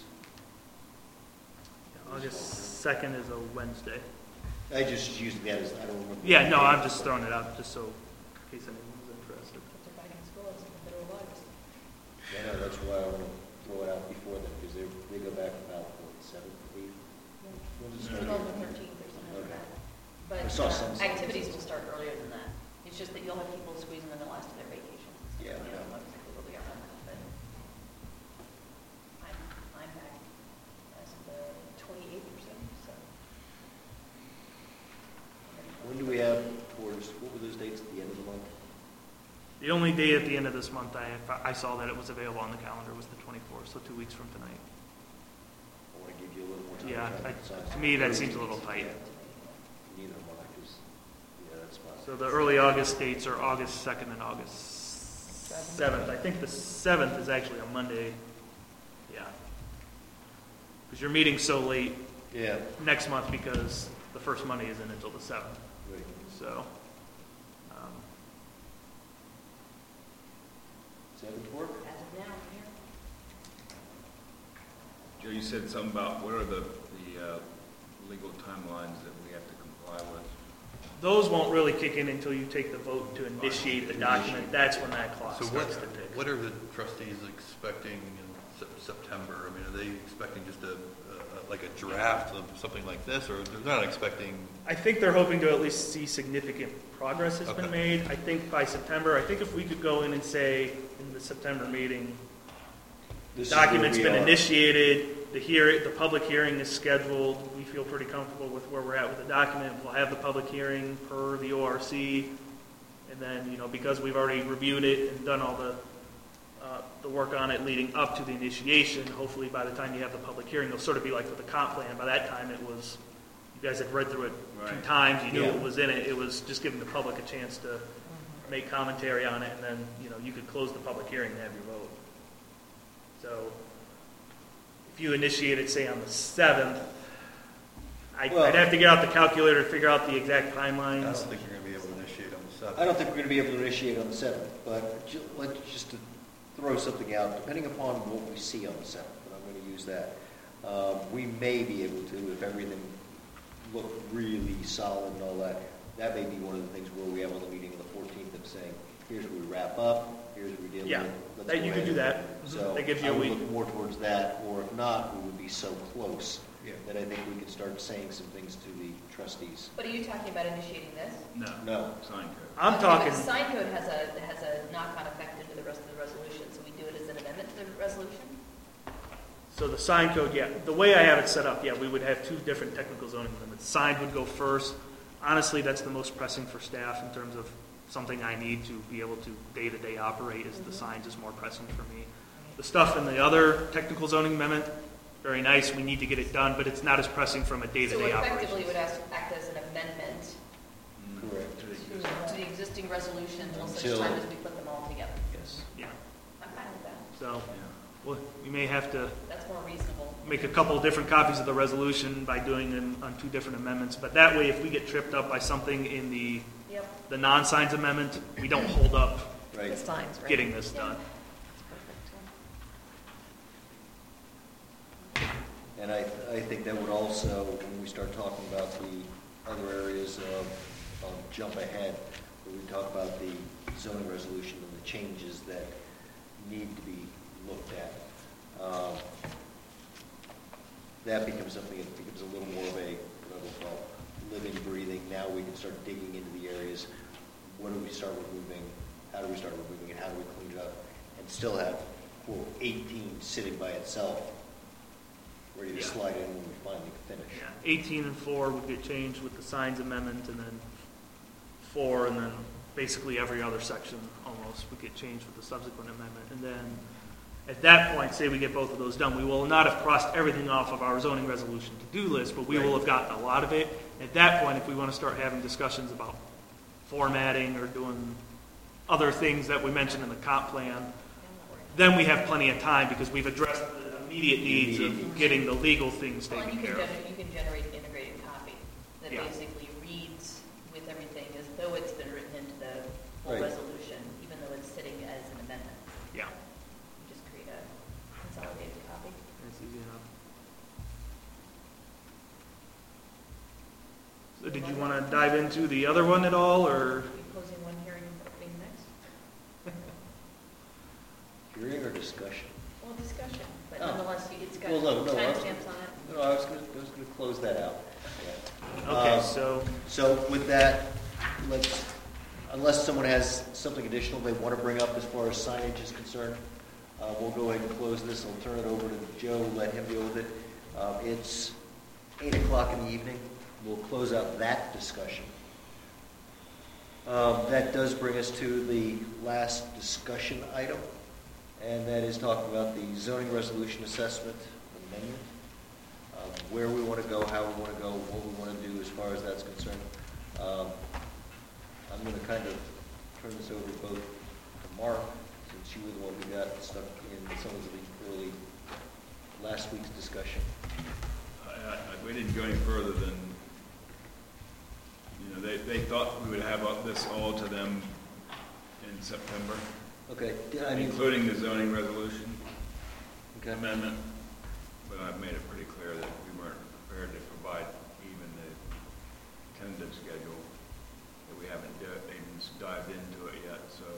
August second is a Wednesday. I just used that as, I don't remember. Yeah, no, I'm just throwing it out just so, in case anyone's interested. They're back in school, it's in the middle of August. Yeah, no, that's why I want to throw it out before that, because they, they go back about, what, seventh, eighth? When does it start? twelve and thirteenth or something like Okay. that. I But saw uh, some signs. activities will start earlier than that. It's just that you'll have people squeezing in the last of their vacations. Yeah, You I know, know. not exactly where we are on that, but I'm, I'm back as of the twenty-eighth or so, so. When do we have tours, what were those dates at the end of the month? The only day at the end of this month I, I saw that it was available on the calendar was the twenty-fourth, so two weeks from tonight. I want to give you a little more time. Yeah, to try I- to decide. to me, that seems a little tight. Neither one, because, yeah, that's fine. So the early August dates are August second and August seventh. I think the seventh is actually a Monday. Yeah. Because you're meeting so late Yeah, next month because the first Monday isn't until the seventh. right. So, um, Seventh work? As of now, here. Joe, you said something about what are the, the uh, legal timelines that we have to comply with? those won't really kick in until you take the vote to initiate the document. That's when that clock So what, starts to tick. what are the trustees expecting in Sep- September? I mean, are they expecting just a, a- like a draft of something like this, or they're not expecting? I think they're hoping to at least see significant progress has been Okay. made. I think by September, I think if we could go in and say in the September meeting, This is where document's we been are. initiated, the hear, the public hearing is scheduled, we feel pretty comfortable with where we're at with the document, we'll have the public hearing per the O R C, and then, you know, because we've already reviewed it and done all the, uh, the work on it leading up to the initiation, hopefully by the time you have the public hearing, it'll sort of be like with the comp plan, by that time it was, you guys had read through it two Right. times, you knew Yeah. what was in it, it was just giving the public a chance to make commentary on it, and then, you know, you could close the public hearing and have your vote. So, if you initiate it, say, on the seventh, I- Well- I'd have to get out the calculator to figure out the exact I don't timelines. think you're going to be able to initiate on the seventh. I don't think we're going to be able to initiate on the seventh, but ju- let's just to throw something out, depending upon what we see on the seventh, and I'm going to use that, uh, we may be able to, if everything looked really solid and all that, that may be one of the things where we have on the meeting on the fourteenth of saying, here's where we wrap up, here's what we deal with. Yeah, let's that- go you could ahead do and- that. Mhm. So That gives you a I would week. look more towards that, or if not, we would be so close Yeah. that I think we could start saying some things to the trustees. But are you talking about initiating this? No. No. Sign code. I'm Okay, talking, but sign code has a, has a knock-on effect into the rest of the resolution, so we do it as an amendment to the resolution? so the sign code, yeah, the way I have it set up, yeah, we would have two different technical zoning limits. Sign would go first. Honestly, that's the most pressing for staff in terms of something I need to be able to day-to-day operate, is the signs is more pressing for me. The stuff in the other technical zoning amendment, very nice, we need to get it done, but it's not as pressing from a So day-to-day effectively, it operation. would act act as an amendment Correct. to to the existing resolution until such Until- time as we put them all together. Yes. Yeah, I'm fine with that. so, well, we may have to That's more reasonable. make a couple of different copies of the resolution by doing them on two different amendments, but that way, if we get tripped up by something in the, Yep. the non-signs amendment, we don't hold up Right. The signs, right? getting this done. Perfect, And I, I think that would also, when we start talking about the other areas of, of jump ahead, where we talk about the zoning resolution and the changes that need to be looked at, um, that becomes something that becomes a little more of a, what I will call, living, breathing. Now we can start digging into the areas. What do we start removing? How do we start removing it? How do we clean it up? And still have, quote, eighteen sitting by itself, ready to Yeah. slide in when we finally finish. Yeah, eighteen and four would get changed with the signs amendment, and then four, and then basically every other section almost would get changed with the subsequent amendment. And then, at that point, say we get both of those done, we will not have crossed everything off of our zoning resolution to-do list, but we will have gotten a lot of it. At that point, if we want to start having discussions about formatting or doing other things that we mentioned in the comp plan, then we have plenty of time, because we've addressed the immediate needs of getting the legal things Well, and taken you can care of. generate, you can generate an integrated copy that Yeah. basically reads with everything as though it's been written into the full Right. resolution, even though it's sitting as an amendment. Yeah, You just create a consolidated copy. that's easy enough. So did you want to dive into the other one at all, or? Are you closing one hearing, opening the next? Hearing or discussion? Well, discussion, but Oh. nonetheless, you- it's got Well, no, no, I was- timestamps on it. No, I was gonna, I was gonna close that out. Yeah. Okay, Um, so, So with that, let's, unless someone has something additional they want to bring up as far as signage is concerned, uh, we'll go ahead and close this. I'll turn it over to Joe, let him deal with it. Uh, It's eight o'clock in the evening. We'll close out that discussion. Um, That does bring us to the last discussion item, and that is talking about the zoning resolution assessment amendment, uh, where we want to go, how we want to go, what we want to do as far as that's concerned. Um, I'm going to kind of turn this over both to Mark, since you were the one who got stuck in some of the early, last week's discussion. I- I- We didn't go any further than, you know, they, they thought we would have this all to them in September, Okay, did- I mean, including the zoning resolution okay. amendment, but I've made it pretty clear that we weren't prepared to provide even the tentative schedule, that we haven't d- even dived into it yet, so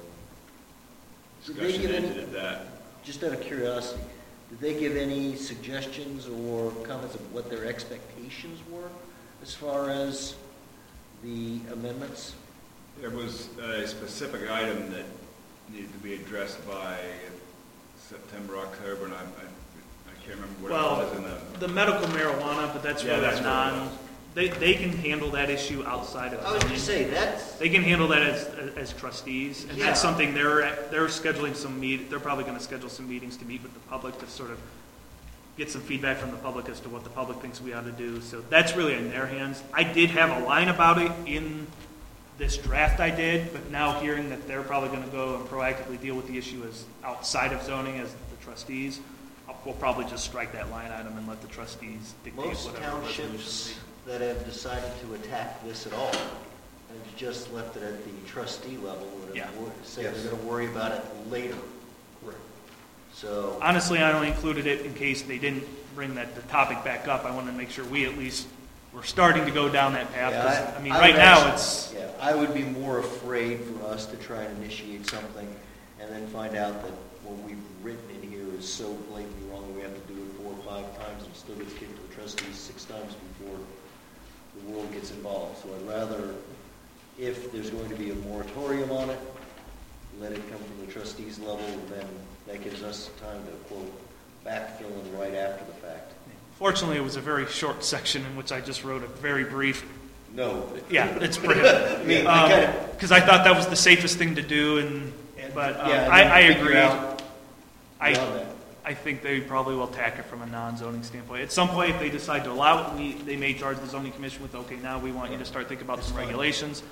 Did they discussion give any- ended at that. Just out of curiosity, did they give any suggestions or comments of what their expectations were as far as the amendments? There was a specific item that needed to be addressed by September, October, and I, I, I can't remember what well, it was in the. the medical marijuana, but that's Yeah, really that's what it non, was. they, they can handle that issue outside of I was zoning. going to say, that's, They can handle that as, as trustees, and Yeah. that's something they're, they're scheduling some meet, they're probably gonna schedule some meetings to meet with the public to sort of get some feedback from the public as to what the public thinks we ought to do, so that's really in their hands. I did have a line about it in this draft I did, but now hearing that they're probably gonna go and proactively deal with the issue as outside of zoning as the trustees, I'll- we'll probably just strike that line item and let the trustees dictate most whatever resolution. townships that have decided to attack this at all have just left it at the trustee level and Yeah. have wor- say Yes. they're going to worry about it later. Correct. So, Honestly, I only included it in case they didn't bring that, the topic back up. I wanted to make sure we at least were starting to go down that path. 'cause, yeah, I mean, I right would now, actually- it's, Yeah, I would be more afraid for us to try and initiate something and then find out that what we've written in here is so blatantly wrong, we have to do it four or five times and still gets kicked to the trustees six times before the world gets involved. So I'd rather, if there's going to be a moratorium on it, let it come from the trustees level, and then that gives us time to, quote, backfill and right after the fact. fortunately, it was a very short section in which I just wrote a very brief, No. yeah, it's prohibited. I mean, I kinda- Because I thought that was the safest thing to do, and, but um, Yeah, and I, then I figure agree. out I, beyond that. I think they probably will tack it from a non-zoning standpoint. At some point, if they decide to allow it, we, they may charge the zoning commission with, okay, now we want you to start thinking about That's some fine. regulations.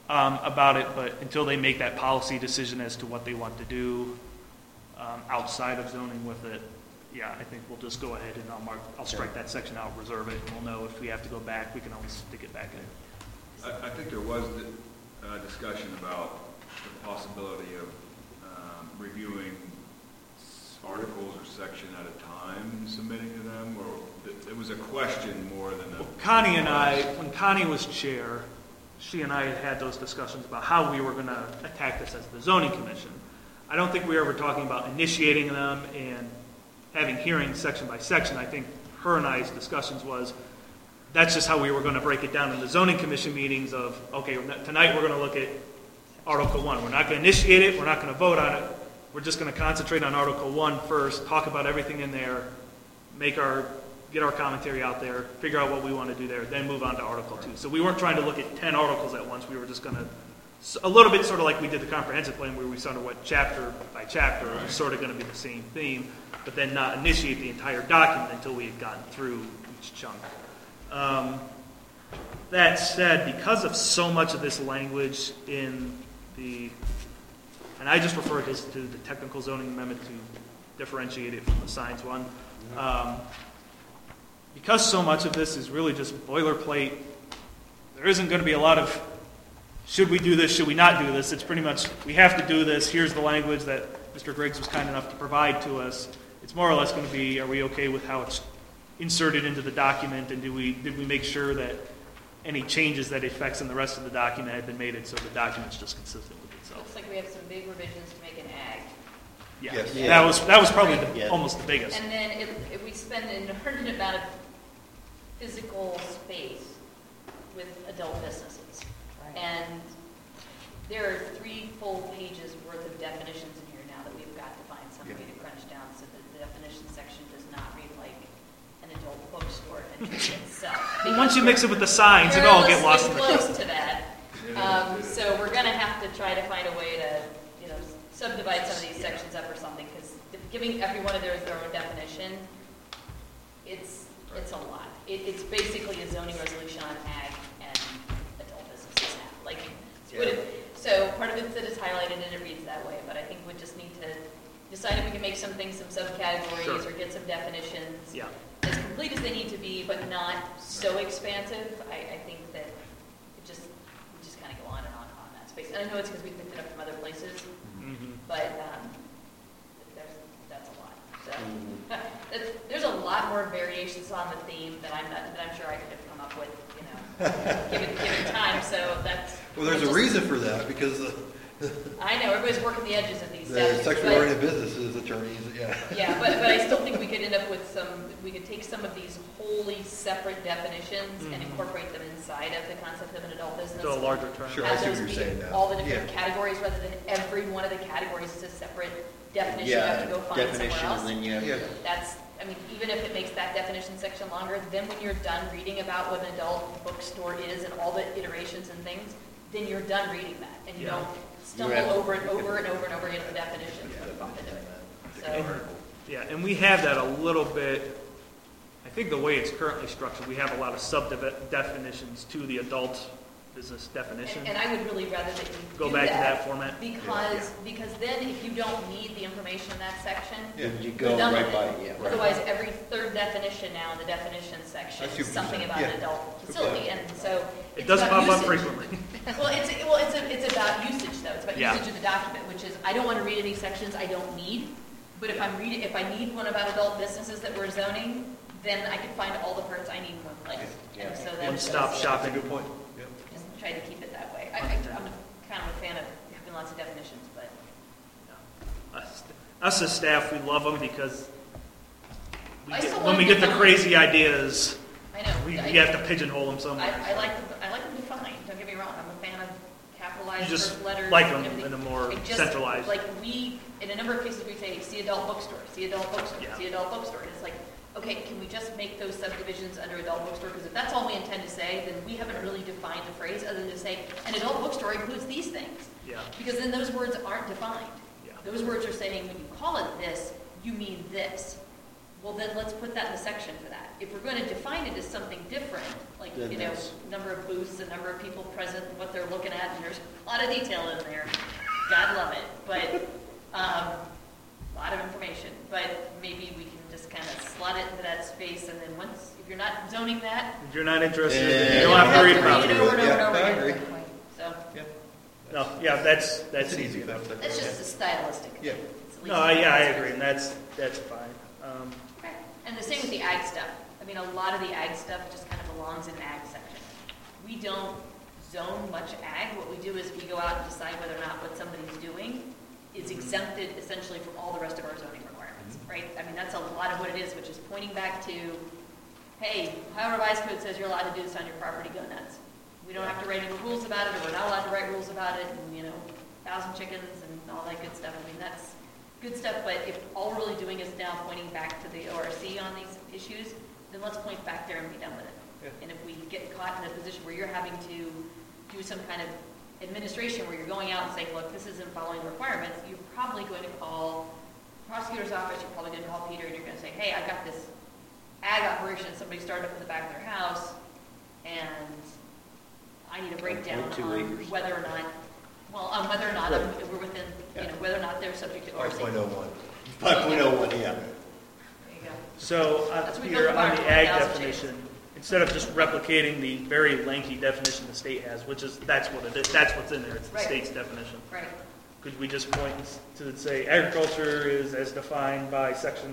um, about it, but until they make that policy decision as to what they want to do um, outside of zoning with it, yeah, I think we'll just go ahead and I'll mark, I'll strike that section out, reserve it, and we'll know if we have to go back, we can always stick it back in. I, I think there was uh, discussion about the possibility of um, reviewing s- articles or section at a time and submitting to them, or it, it was a question more than a. Well, Connie and I, when Connie was chair, she and I had had those discussions about how we were going to attack this as the zoning commission. I don't think we were ever talking about initiating them and having hearings section by section. I think her and I's discussions was, that's just how we were going to break it down in the zoning commission meetings of, okay, tonight we're going to look at Article one. We're not going to initiate it, we're not going to vote on it. We're just going to concentrate on Article one first, talk about everything in there, make our, get our commentary out there, figure out what we want to do there, then move on to Article two. So we weren't trying to look at ten articles at once. We were just going to, a little bit sort of like we did the comprehensive plan where we sort of went chapter by chapter. It was sort of going to be the same theme, but then not initiate the entire document until we had gotten through each chunk. Um, that said, because of so much of this language in the, and I just refer this to the technical zoning amendment to differentiate it from the signs one, um, because so much of this is really just boilerplate, there isn't going to be a lot of, should we do this, should we not do this? It's pretty much, we have to do this, here's the language that Mister Griggs was kind enough to provide to us. It's more or less going to be, are we okay with how it's inserted into the document, and do we, did we make sure that any changes that it affects in the rest of the document had been made it so the document's just consistent with itself? Looks like we have some big revisions to make an ag. Yeah, Yes. Yeah. that was that was probably the, Yeah. almost the biggest. And then if, if we spend an inordinate amount of physical space with adult businesses, and there are three full pages worth of definitions in here now that we've got to find some way to crunch down so that the definition section does not read like an adult bookstore entry itself. Once you mix it with the signs, it all get lost in the close crowd. to that. Um, so we're going to have to try to find a way to, you know, subdivide some of these sections up or something, because giving every one of theirs their own definition, it's it's a lot. It, it's basically a zoning resolution on ag and adult businesses now. Like, Yeah. would it, so part of it's that it's highlighted and it reads that way, but I think we just need to decide if we can make some things some subcategories Sure. or get some definitions Yeah. as complete as they need to be, but not so expansive. I, I think that it just we just kind of go on and on on that space. And I know it's because we picked it up from other places, Mm-hmm. but um, there's, that's a lot. So that's, there's a lot more variations on the theme that I'm not, that I'm sure I could have come up with, you know, given given time. So that's Well, there's it's a just- reason for that, because the, I know everybody's working the edges of these the statutes, sexually but- oriented businesses attorneys, yeah. Yeah, but, but I still think we could end up with some, we could take some of these wholly separate definitions and Mhm. incorporate them inside of the concept of an adult business. So a larger term. Sure, I Have see those what be you're saying now. all the different Yeah. categories, rather than every one of the categories is a separate definition you have to go find somewhere definition, else. and then you have. Yeah. That's, I mean, even if it makes that definition section longer, then when you're done reading about what an adult bookstore is and all the iterations and things, then you're done reading that, and you Yeah. don't stumble have- over and over and over and over again with the definitions and bump into it. So, Yeah, and we have that a little bit, I think the way it's currently structured, we have a lot of sub-definitions to the adult business definition. and, and I would really rather that you Go do back to that format. Because, because then if you don't need the information in that section, Yeah. You you're go done right with by it. it, yeah. right. Otherwise, every third definition now in the definition section I see is what you're something saying. about an Yeah. adult facility, and so. It it's does about pop up usage. frequently. Well, it's, well, it's, a, it's about usage, though. It's about Yeah. usage of the document, which is, I don't want to read any sections I don't need, but if I'm reading, if I need one about adult businesses that we're zoning, then I can find all the parts I need in one place. Yeah. And so that's. One-stop that's- shopping. Good point. Yep. Just try to keep it that way. I, I, I'm kind of a fan of having lots of definitions, but. Us, us as staff, we love them because we I get, still when want we them get the defined. crazy ideas, I know. we, I, we have to pigeonhole them I, somewhere. I like them, I like them defined, don't get me wrong, I'm a fan of capitalized You just first letters. like and them everything. in a more It just- centralized- Like we, in a number of cases, we say, see adult bookstore, see adult bookstore, Yeah. see adult bookstore, and it's like, okay, can we just make those subdivisions under adult bookstore, because if that's all we intend to say, then we haven't really defined the phrase, other than to say, an adult bookstore includes these things. Yeah. Because then those words aren't defined. Yeah. Those words are saying, when you call it this, you mean this. well, then let's put that in the section for that. If we're going to define it as something different, like, Then you know, that's- number of booths, the number of people present, what they're looking at, and there's a lot of detail in there. God love it, but, um, a lot of information, but maybe we can just kind of slot it into that space, and then once, if you're not zoning that, If you're not interested, Yeah. you don't have to read about read it it. over and over and Yeah, over I again agree. at that point. So, No, yeah, that's, that's That's an easy easy enough. fix. that's just a stylistic. Yeah. It's at least- No, I- yeah, I agree, and that's, that's fine. Um, Okay. And the same with the ag stuff. I mean, a lot of the ag stuff just kind of belongs in the ag section. We don't zone much ag. What we do is we go out and decide whether or not what somebody's doing is exempted essentially from all the rest of our zoning requirements, right? I mean, that's a lot of what it is, which is pointing back to, hey, Ohio Revised Code says you're allowed to do this on your property, go nuts. We don't have to write any rules about it, or we're not allowed to write rules about it, and, you know, thousand chickens and all that good stuff. I mean, that's good stuff, but if all we're really doing is now pointing back to the O R C on these issues, then let's point back there and be done with it. Yeah. And if we get caught in a position where you're having to do some kind of administration where you're going out and saying, look, this isn't following the requirements, you're probably going to call the prosecutor's office, you're probably going to call Peter, and you're going to say, hey, I've got this ag operation somebody started up in the back of their house, and I need a breakdown one point two on acres. whether or not, well, on whether or not Right. um, we're within, you Yeah. know, whether or not they're subject to O R Five C. point oh one. five point oh one, yeah. There you go. So uh, That's what we here built on the the bar ag for one thousand definition, instead of just replicating the very lengthy definition the state has, which is, that's what it is, that's what's in there, it's the Right. state's definition. Right. Could we just point to say agriculture is as defined by section,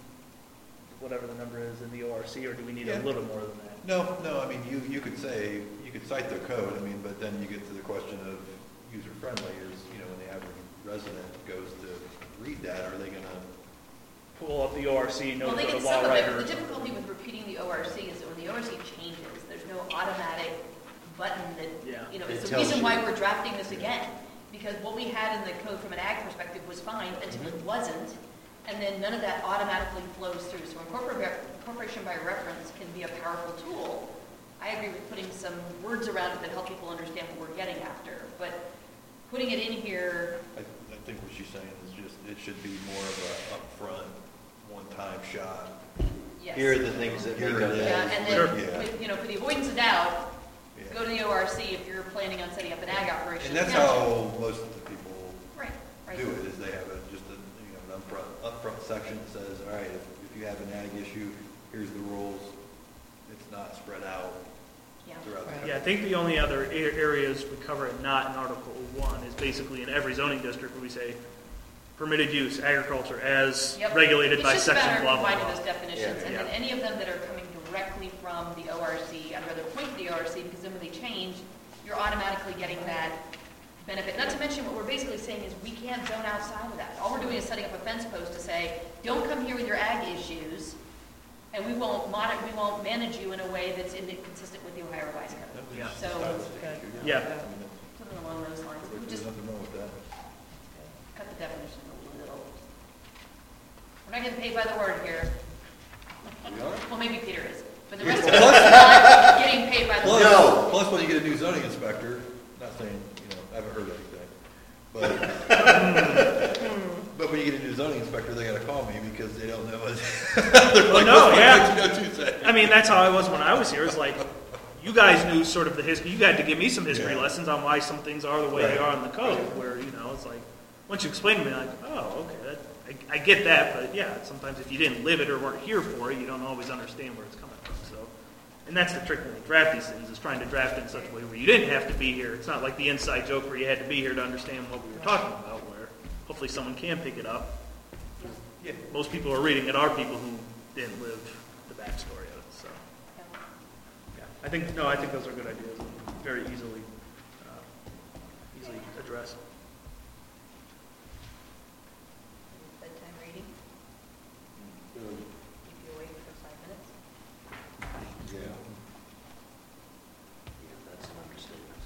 whatever the number is in the O R C, or do we need a Yeah. little more than that? No, no, I mean, you, you could say, you could cite their code, I mean, but then you get to the question of user-friendly is, you know, when the average resident goes to read that, are they gonna, Pull up the O R C, know Well, they the get law some of it, writer. but the difficulty with repeating the O R C is that when the O R C changes, there's no automatic button that, Yeah. you know, It it's the tells reason you. why we're drafting this again. Because what we had in the code from an ag perspective was fine until it wasn't, and then none of that automatically flows through. So incorpora- incorporation by reference can be a powerful tool. I agree with putting some words around it that help people understand what we're getting after, but putting it in here, I, I think what she's saying is just, it should be more of a upfront, one-time shot. yes. Here are the things that make Here up it is. Yeah, that. and Sure. then, Yeah. with, you know, for the avoidance of doubt, Yeah. go to the O R C if you're planning on setting up an ag operation. And that's Yeah. how most of the people Right, right. do it, is they have a, just a, you know, an upfront, upfront section that says, all right, if, if you have an ag issue, here's the rules. It's not spread out Yeah. throughout the Right. country. Yeah, I think the only other a- areas we cover it not in Article one is basically in every zoning district where we say permitted use, agriculture as Yep. regulated by section blah, It's just a matter blah, of combining blah. those definitions, Yeah. and then Yeah. any of them that are coming directly from the O R C, I'd rather point to the O R C, because then when they change, you're automatically getting that benefit. Not to mention, what we're basically saying is, we can't zone outside of that. All we're doing is setting up a fence post to say, don't come here with your ag issues, and we won't mon, we won't manage you in a way that's in- consistent with the Ohio Revised Code. Yeah. So, Yeah. something along those lines. We There's just nothing wrong with that. cut the definition a little. We're not getting paid by the word here. Well, maybe Peter is, but the rest of us are not getting paid by the Plus, word. No. plus when you get a new zoning inspector, not saying, you know, I haven't heard anything, but, but when you get a new zoning inspector, they gotta call me because they don't know what. They're like, no, "What's my yeah. next go-to say?" I mean, that's how I was when I was here. It's like, you guys knew sort of the history. You had to give me some history Yeah. lessons on why some things are the way they Right. are in the code. Where, you know, it's like, once you explain to me, like, oh, okay, that, I, I get that. But yeah, sometimes if you didn't live it or weren't here for it, you don't always understand where it's coming from. So, and that's the trick when you draft these things, is trying to draft it in such a way where you didn't have to be here. It's not like the inside joke where you had to be here to understand what we were talking about, where hopefully someone can pick it up. Yeah. Most people who are reading it are people who didn't live the backstory of it. So, yeah, I think no, I think those are good ideas, and very easily, uh, easily addressed. Bedtime reading, keep you awake for five minutes. Yeah. Yeah, that's an understatement.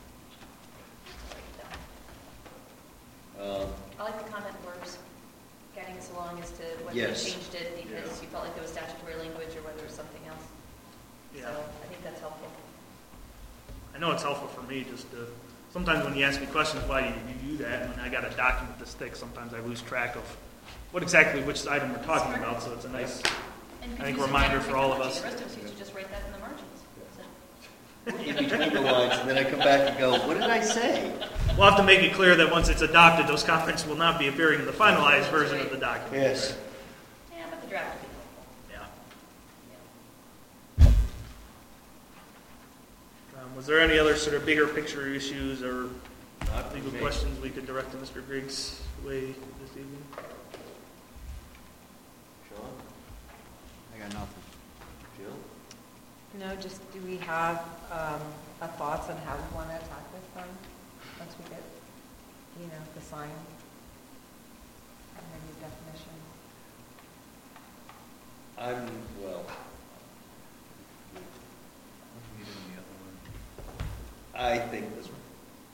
Um, I like the comment words, guiding us along as to whether you Yes. changed it because Yeah. you felt like there was statutory language or whether it was something else. Yeah, So I think that's helpful. I know it's helpful for me just to. Sometimes when you ask me questions, why do you do that? And when I got a document this thick, sometimes I lose track of what exactly, which item we're talking about, so it's a nice, And I think, use it reminder for for all of us. The rest of us used to just write that in the margins. So- In between the lines, and then I come back and go, what did I say? We'll have to make it clear that once it's adopted, those comments will not be appearing in the finalized version of the document. Yes. Yeah, but the draft would be helpful. Yeah. Um, Was there any other sort of bigger picture issues or legal questions we could direct to Mister Griggs' way this evening? Sean? I got nothing. Jill? No, just do we have um, a thoughts on how we want to attack this one once we get, you know, the sign and maybe definition? I'm, well, I think this one.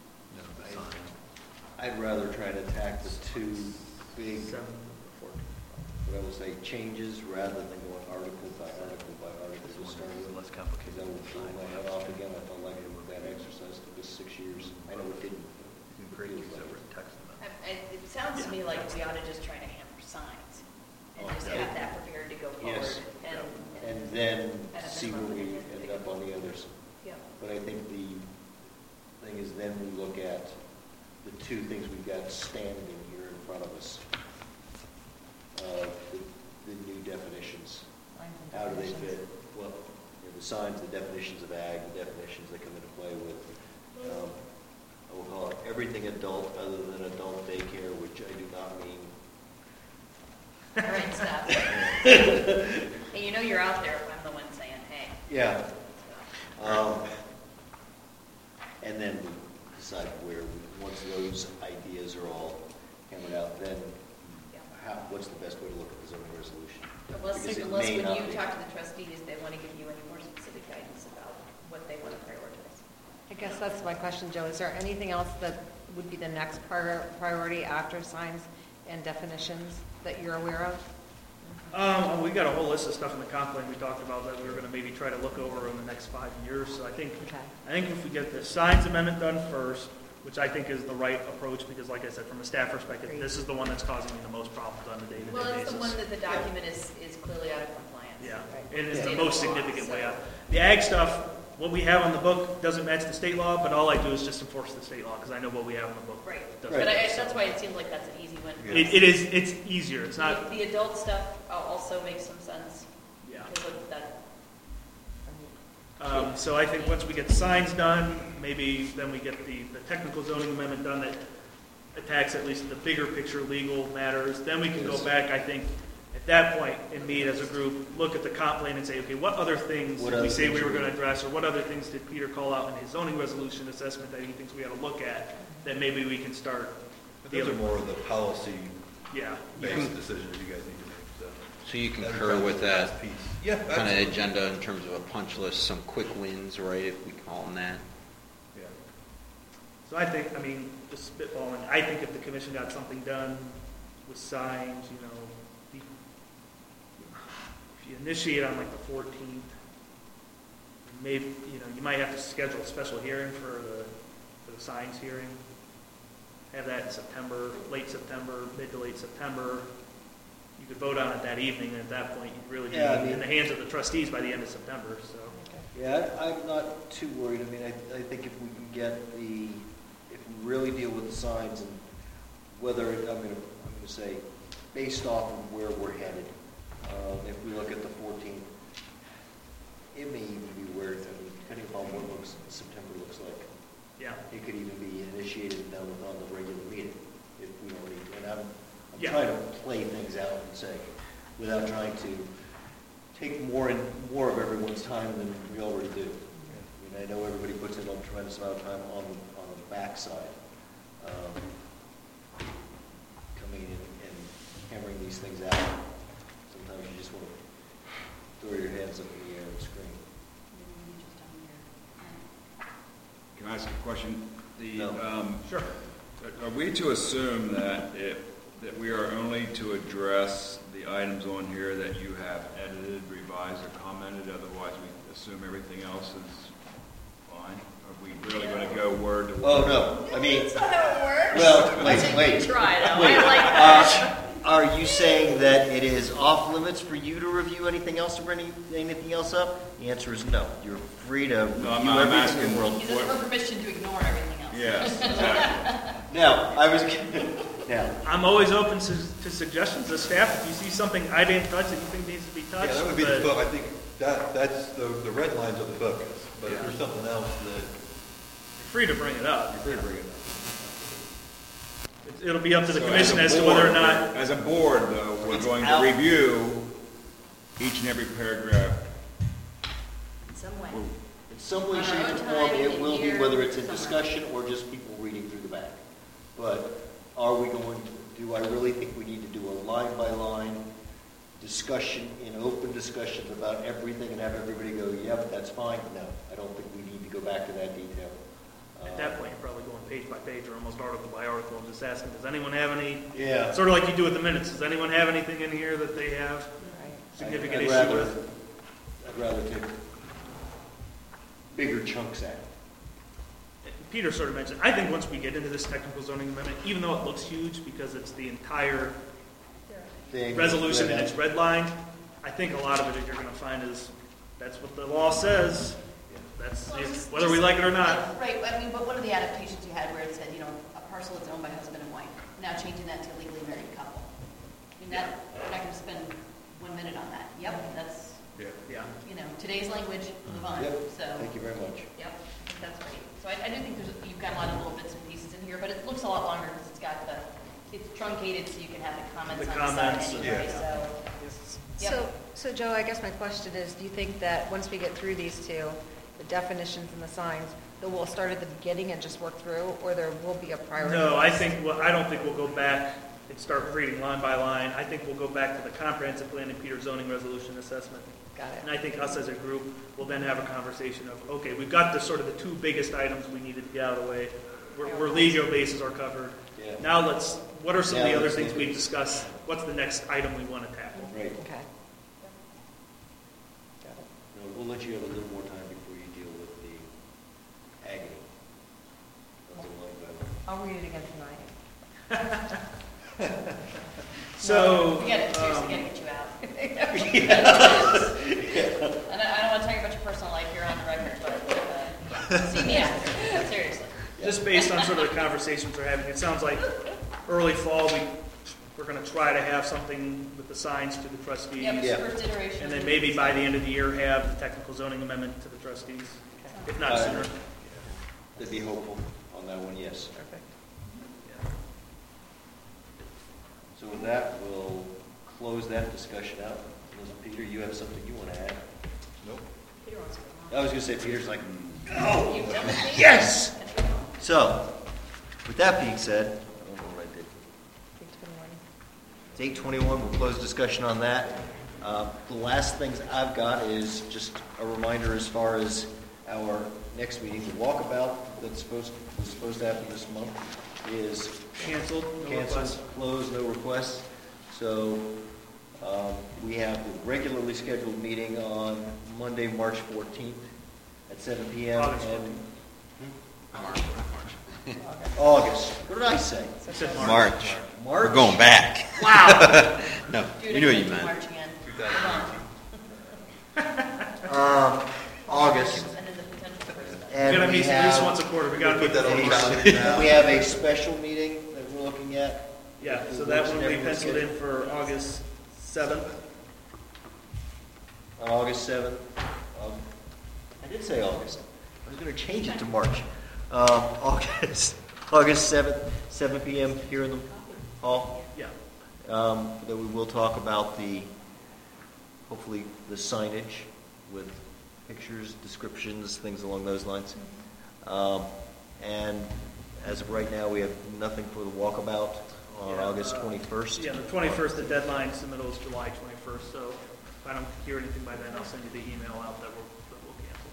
I'd rather try to attack the two big, Seven. what I will say, changes rather than going article by article by article to start with. Less complicated. Because I would blow my head off again. I felt like it was that exercise took us six years. I know it didn't. You can create these separate text amendments. I- I- It sounds to me like we ought to just try to hammer signs and Oh, just yeah. have that prepared to go forward. Yes. And, And then At a see where minimum, we we can end get up on the others. yeah. But I think the thing is then we look at the two things we've got standing here in front of us. Uh, the, the new definitions. Lines and How do they definitions. fit? Well, you know, the signs, the definitions of ag, the definitions that come into play with, um, I will call it everything adult other than adult daycare, which I do not mean. Great stuff. Hey, you know you're out there if I'm the one saying, hey. Yeah. Um, and then we decide where, we, once those ideas are all hammered out, then how, what's the best way to look at the zoning resolution? Unless, Because it unless may when not you be. talk to the trustees, they want to give you any more specific guidance about what they want to prioritize. I guess that's my question, Joe. Is there anything else that would be the next prior- priority after signs and definitions that you're aware of? Um, we got a whole list of stuff in the comp plan we talked about that we were going to maybe try to look over in the next five years. So I think, Okay. I think if we get the signs amendment done first, which I think is the right approach, because like I said, from a staff perspective, Agreed. this is the one that's causing me the most problems on a day-to-day Well, basis. it's the one that the document is, is clearly out of compliance. Yeah, Right. it is State the of most law, significant way so- out. The ag stuff, what we have on the book doesn't match the state law, but all I do is just enforce the state law, because I know what we have on the book. Right. doesn't But I, match, that's so. why it seems like that's an easy one. for It, us. it is, it's easier, it's The- not, The adult stuff uh, also makes some sense. yeah. Because of that. Um, so I think once we get the signs done, maybe then we get the, the technical zoning amendment done that attacks at least the bigger picture legal matters. Then we can go Yes. back, I think, at that point, and meet as a group, look at the comp plan and say, okay, what other things What did we other say we things were are we- going to address, or what other things did Peter call out in his zoning resolution assessment that he thinks we ought to look at, that maybe we can start But those are dealing more with. of the policy-based Yeah. decisions you guys need to make, so. So you That's concur probably with the that last piece. Yeah, kind of absolutely. agenda in terms of a punch list, some quick wins, right, if we call them that? Yeah. So I think, I mean, just spitballing, I think if the commission got something done with signs, you know, the- if you initiate on like the fourteenth, maybe, you know, you might have to schedule a special hearing for the, for the signs hearing. Have that in September, late September, mid to late September. You could vote on it that evening, and at that point, you'd really be Yeah, I mean- in the hands of the trustees by the end of September, so. Yeah, I- I'm not too worried. I mean, I, I think if we can get the, if we really deal with the signs and whether, I'm gonna, I'm gonna say, based off of where we're headed, um, if we look at the fourteenth, it may even be where, I mean, depending upon what looks, September looks like, Yeah. it could even be initiated and done on the regular meeting if we don't need, and I'm, I'm Yeah. trying to play things out and say, without trying to take more and more of everyone's time than we already do. I mean, I know everybody puts in a tremendous amount of time on, on the backside, um, coming in and hammering these things out. Sometimes you just want to throw your hands up in the air and scream. Can I ask a question? The, No. um, Sure. are we to assume that it, that we are only to address the items on here that you have edited, revised, or commented? Otherwise, we assume everything else is fine? Are we really going to go word to word? Oh, no, I mean, That's not how it works. well, wait, I think wait. we try, though. Wait, I like uh, that. are you saying that it is off limits for you to review anything else or any, anything else up? The answer is no. You're free to review I'm- I'm everything in asking- the world. He doesn't have permission to ignore everything else. Yes, exactly. Now, I was, now, I'm always open to, to suggestions as staff. If you see something I didn't touch that you think needs to be Yeah, touched. that would be the but- book, I think, that, that's, the, the red lines are the focus, but if Yeah. there's something else that, You're free to bring it up. you're free to bring it up. It's- It'll be up to the So commission a as to whether or board, not, As a board, though, we're It's going to out. review each and every paragraph. In some way. in some way, On our shape, or own form, time, it in will be, here, whether it's in somewhere. discussion or just people reading through the back. But are we going, to? Do I really think we need to do a line-by-line discussion, in open discussions about everything and have everybody go, yep, that's fine? No, I don't think we need to go back to that detail. at that point, you're probably going page by page or almost article by article and just asking, does anyone have any, Yeah. sort of like you do with the minutes, does anyone have anything in here that they have Right. significant I'd issue rather- with? I'd rather take bigger chunks out. Peter sort of mentioned, I think once we get into this technical zoning amendment, even though it looks huge because it's the entire Thing. resolution and Yeah. it's redlined, I think a lot of it you're going to find is, that's what the law says. That's, Well, just- whether we like it or not. Right, I mean, but one of the adaptations you had where it said, you know, a parcel that's owned by husband and wife, now changing that to legally married couple. I mean, that, we're not going to spend one minute on that. Yep, that's, Yeah. Yeah. you know, today's language, move on, Yep, so. thank you very much. Yep, I think that's right. So I, I do think there's, you've got a lot of little bits and pieces in here, but it looks a lot longer because it's got the, it's truncated so you can have the comments The on the comments, side anyway, yeah. so. Yep. So, so Joe, I guess my question is, do you think that once we get through these two, the definitions and the signs, that we'll start at the beginning and just work through, or there will be a priority? No, I list? think, well, I don't think we'll go back and start reading line by line. I think we'll go back to the comprehensive plan and Peter zoning resolution assessment. Got And it. I think us as a group will then have a conversation of, okay, we've got the sort of the two biggest items we needed to get out of the way. We're, we're legio bases are covered. Yeah. Now let's, what are some of Now the other let's things look we've at- discussed? What's the next item we want to tackle? Right. Okay. Got it. No, we'll let you have a little more time before you deal with the agony. of the line by line. I'll read it again tonight. So, We gotta, seriously, um, gotta get you out. And I, I don't wanna talk about your personal life here on the record, but, uh, see me after, seriously. just based on sort of the conversations we're having, it sounds like early fall, we, we're going to try to have something with the signs to the trustees. Yep, Yeah. first iteration. And then maybe by the end of the year, have the technical zoning amendment to the trustees, if not Uh, sooner. To be hopeful on that one, yes. Perfect. So with that, we'll close that discussion out. Unless, Peter, you have something you want to add? Nope. Peter wants to go I was going to say, Peter's like, on. You done with me? yes! So, with that being said, I don't know what I did. eight twenty-one. It's eight twenty-one, we'll close discussion on that. Uh, The last things I've got is just a reminder as far as our next meeting, the walkabout that's supposed, was supposed to happen this month is Canceled, no canceled, requests. closed, no requests. So um, we have the regularly scheduled meeting on Monday, March fourteenth at seven p m August and March, August. What did I say? I said March. March. March? We're going back. Wow. No, Dude, we I knew what can't you do meant. March again. twenty Um, August. And then the potential for We And gotta we meet at least have once a quarter, we gotta Put meet that on the the calendar now. we have a special meeting that we're looking at. Yeah, so If that works one and will be everyone's penciled good. in for August seventh. On August seventh. Um, I did say August. I was going to change it to March. Um, August, August seventh, seven p m here in the hall. Yeah. Um, that we will talk about the, hopefully, the signage with pictures, descriptions, things along those lines. Um, and as of right now, we have nothing for the walkabout on Yeah, August uh, twenty-first. Yeah, the twenty-first, the deadline submittal is July twenty-first, so if I don't hear anything by then, I'll send you the email out that we'll, that we'll cancel.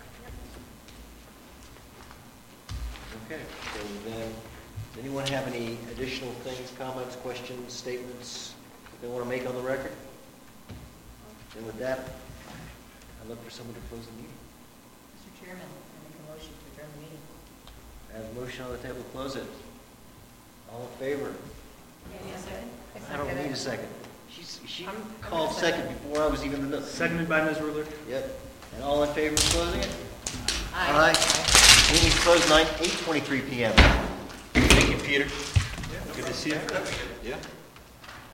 Okay, so then, does anyone have any additional things, comments, questions, statements that they want to make on the record? And with that, I look for someone to close the meeting. Mister Chairman, I make a motion to adjourn the meeting. I have a motion on the table to close it. All in favor? Give me a second. I don't need a second. She's, she I'm- I'm called gonna second second. before I was even in the middle. Seconded by Miz Ruler. Yep. And all in favor of closing it? Aye. Meeting's closed nine, eight twenty-three P M Thank you, Peter. Good to see you. Yeah.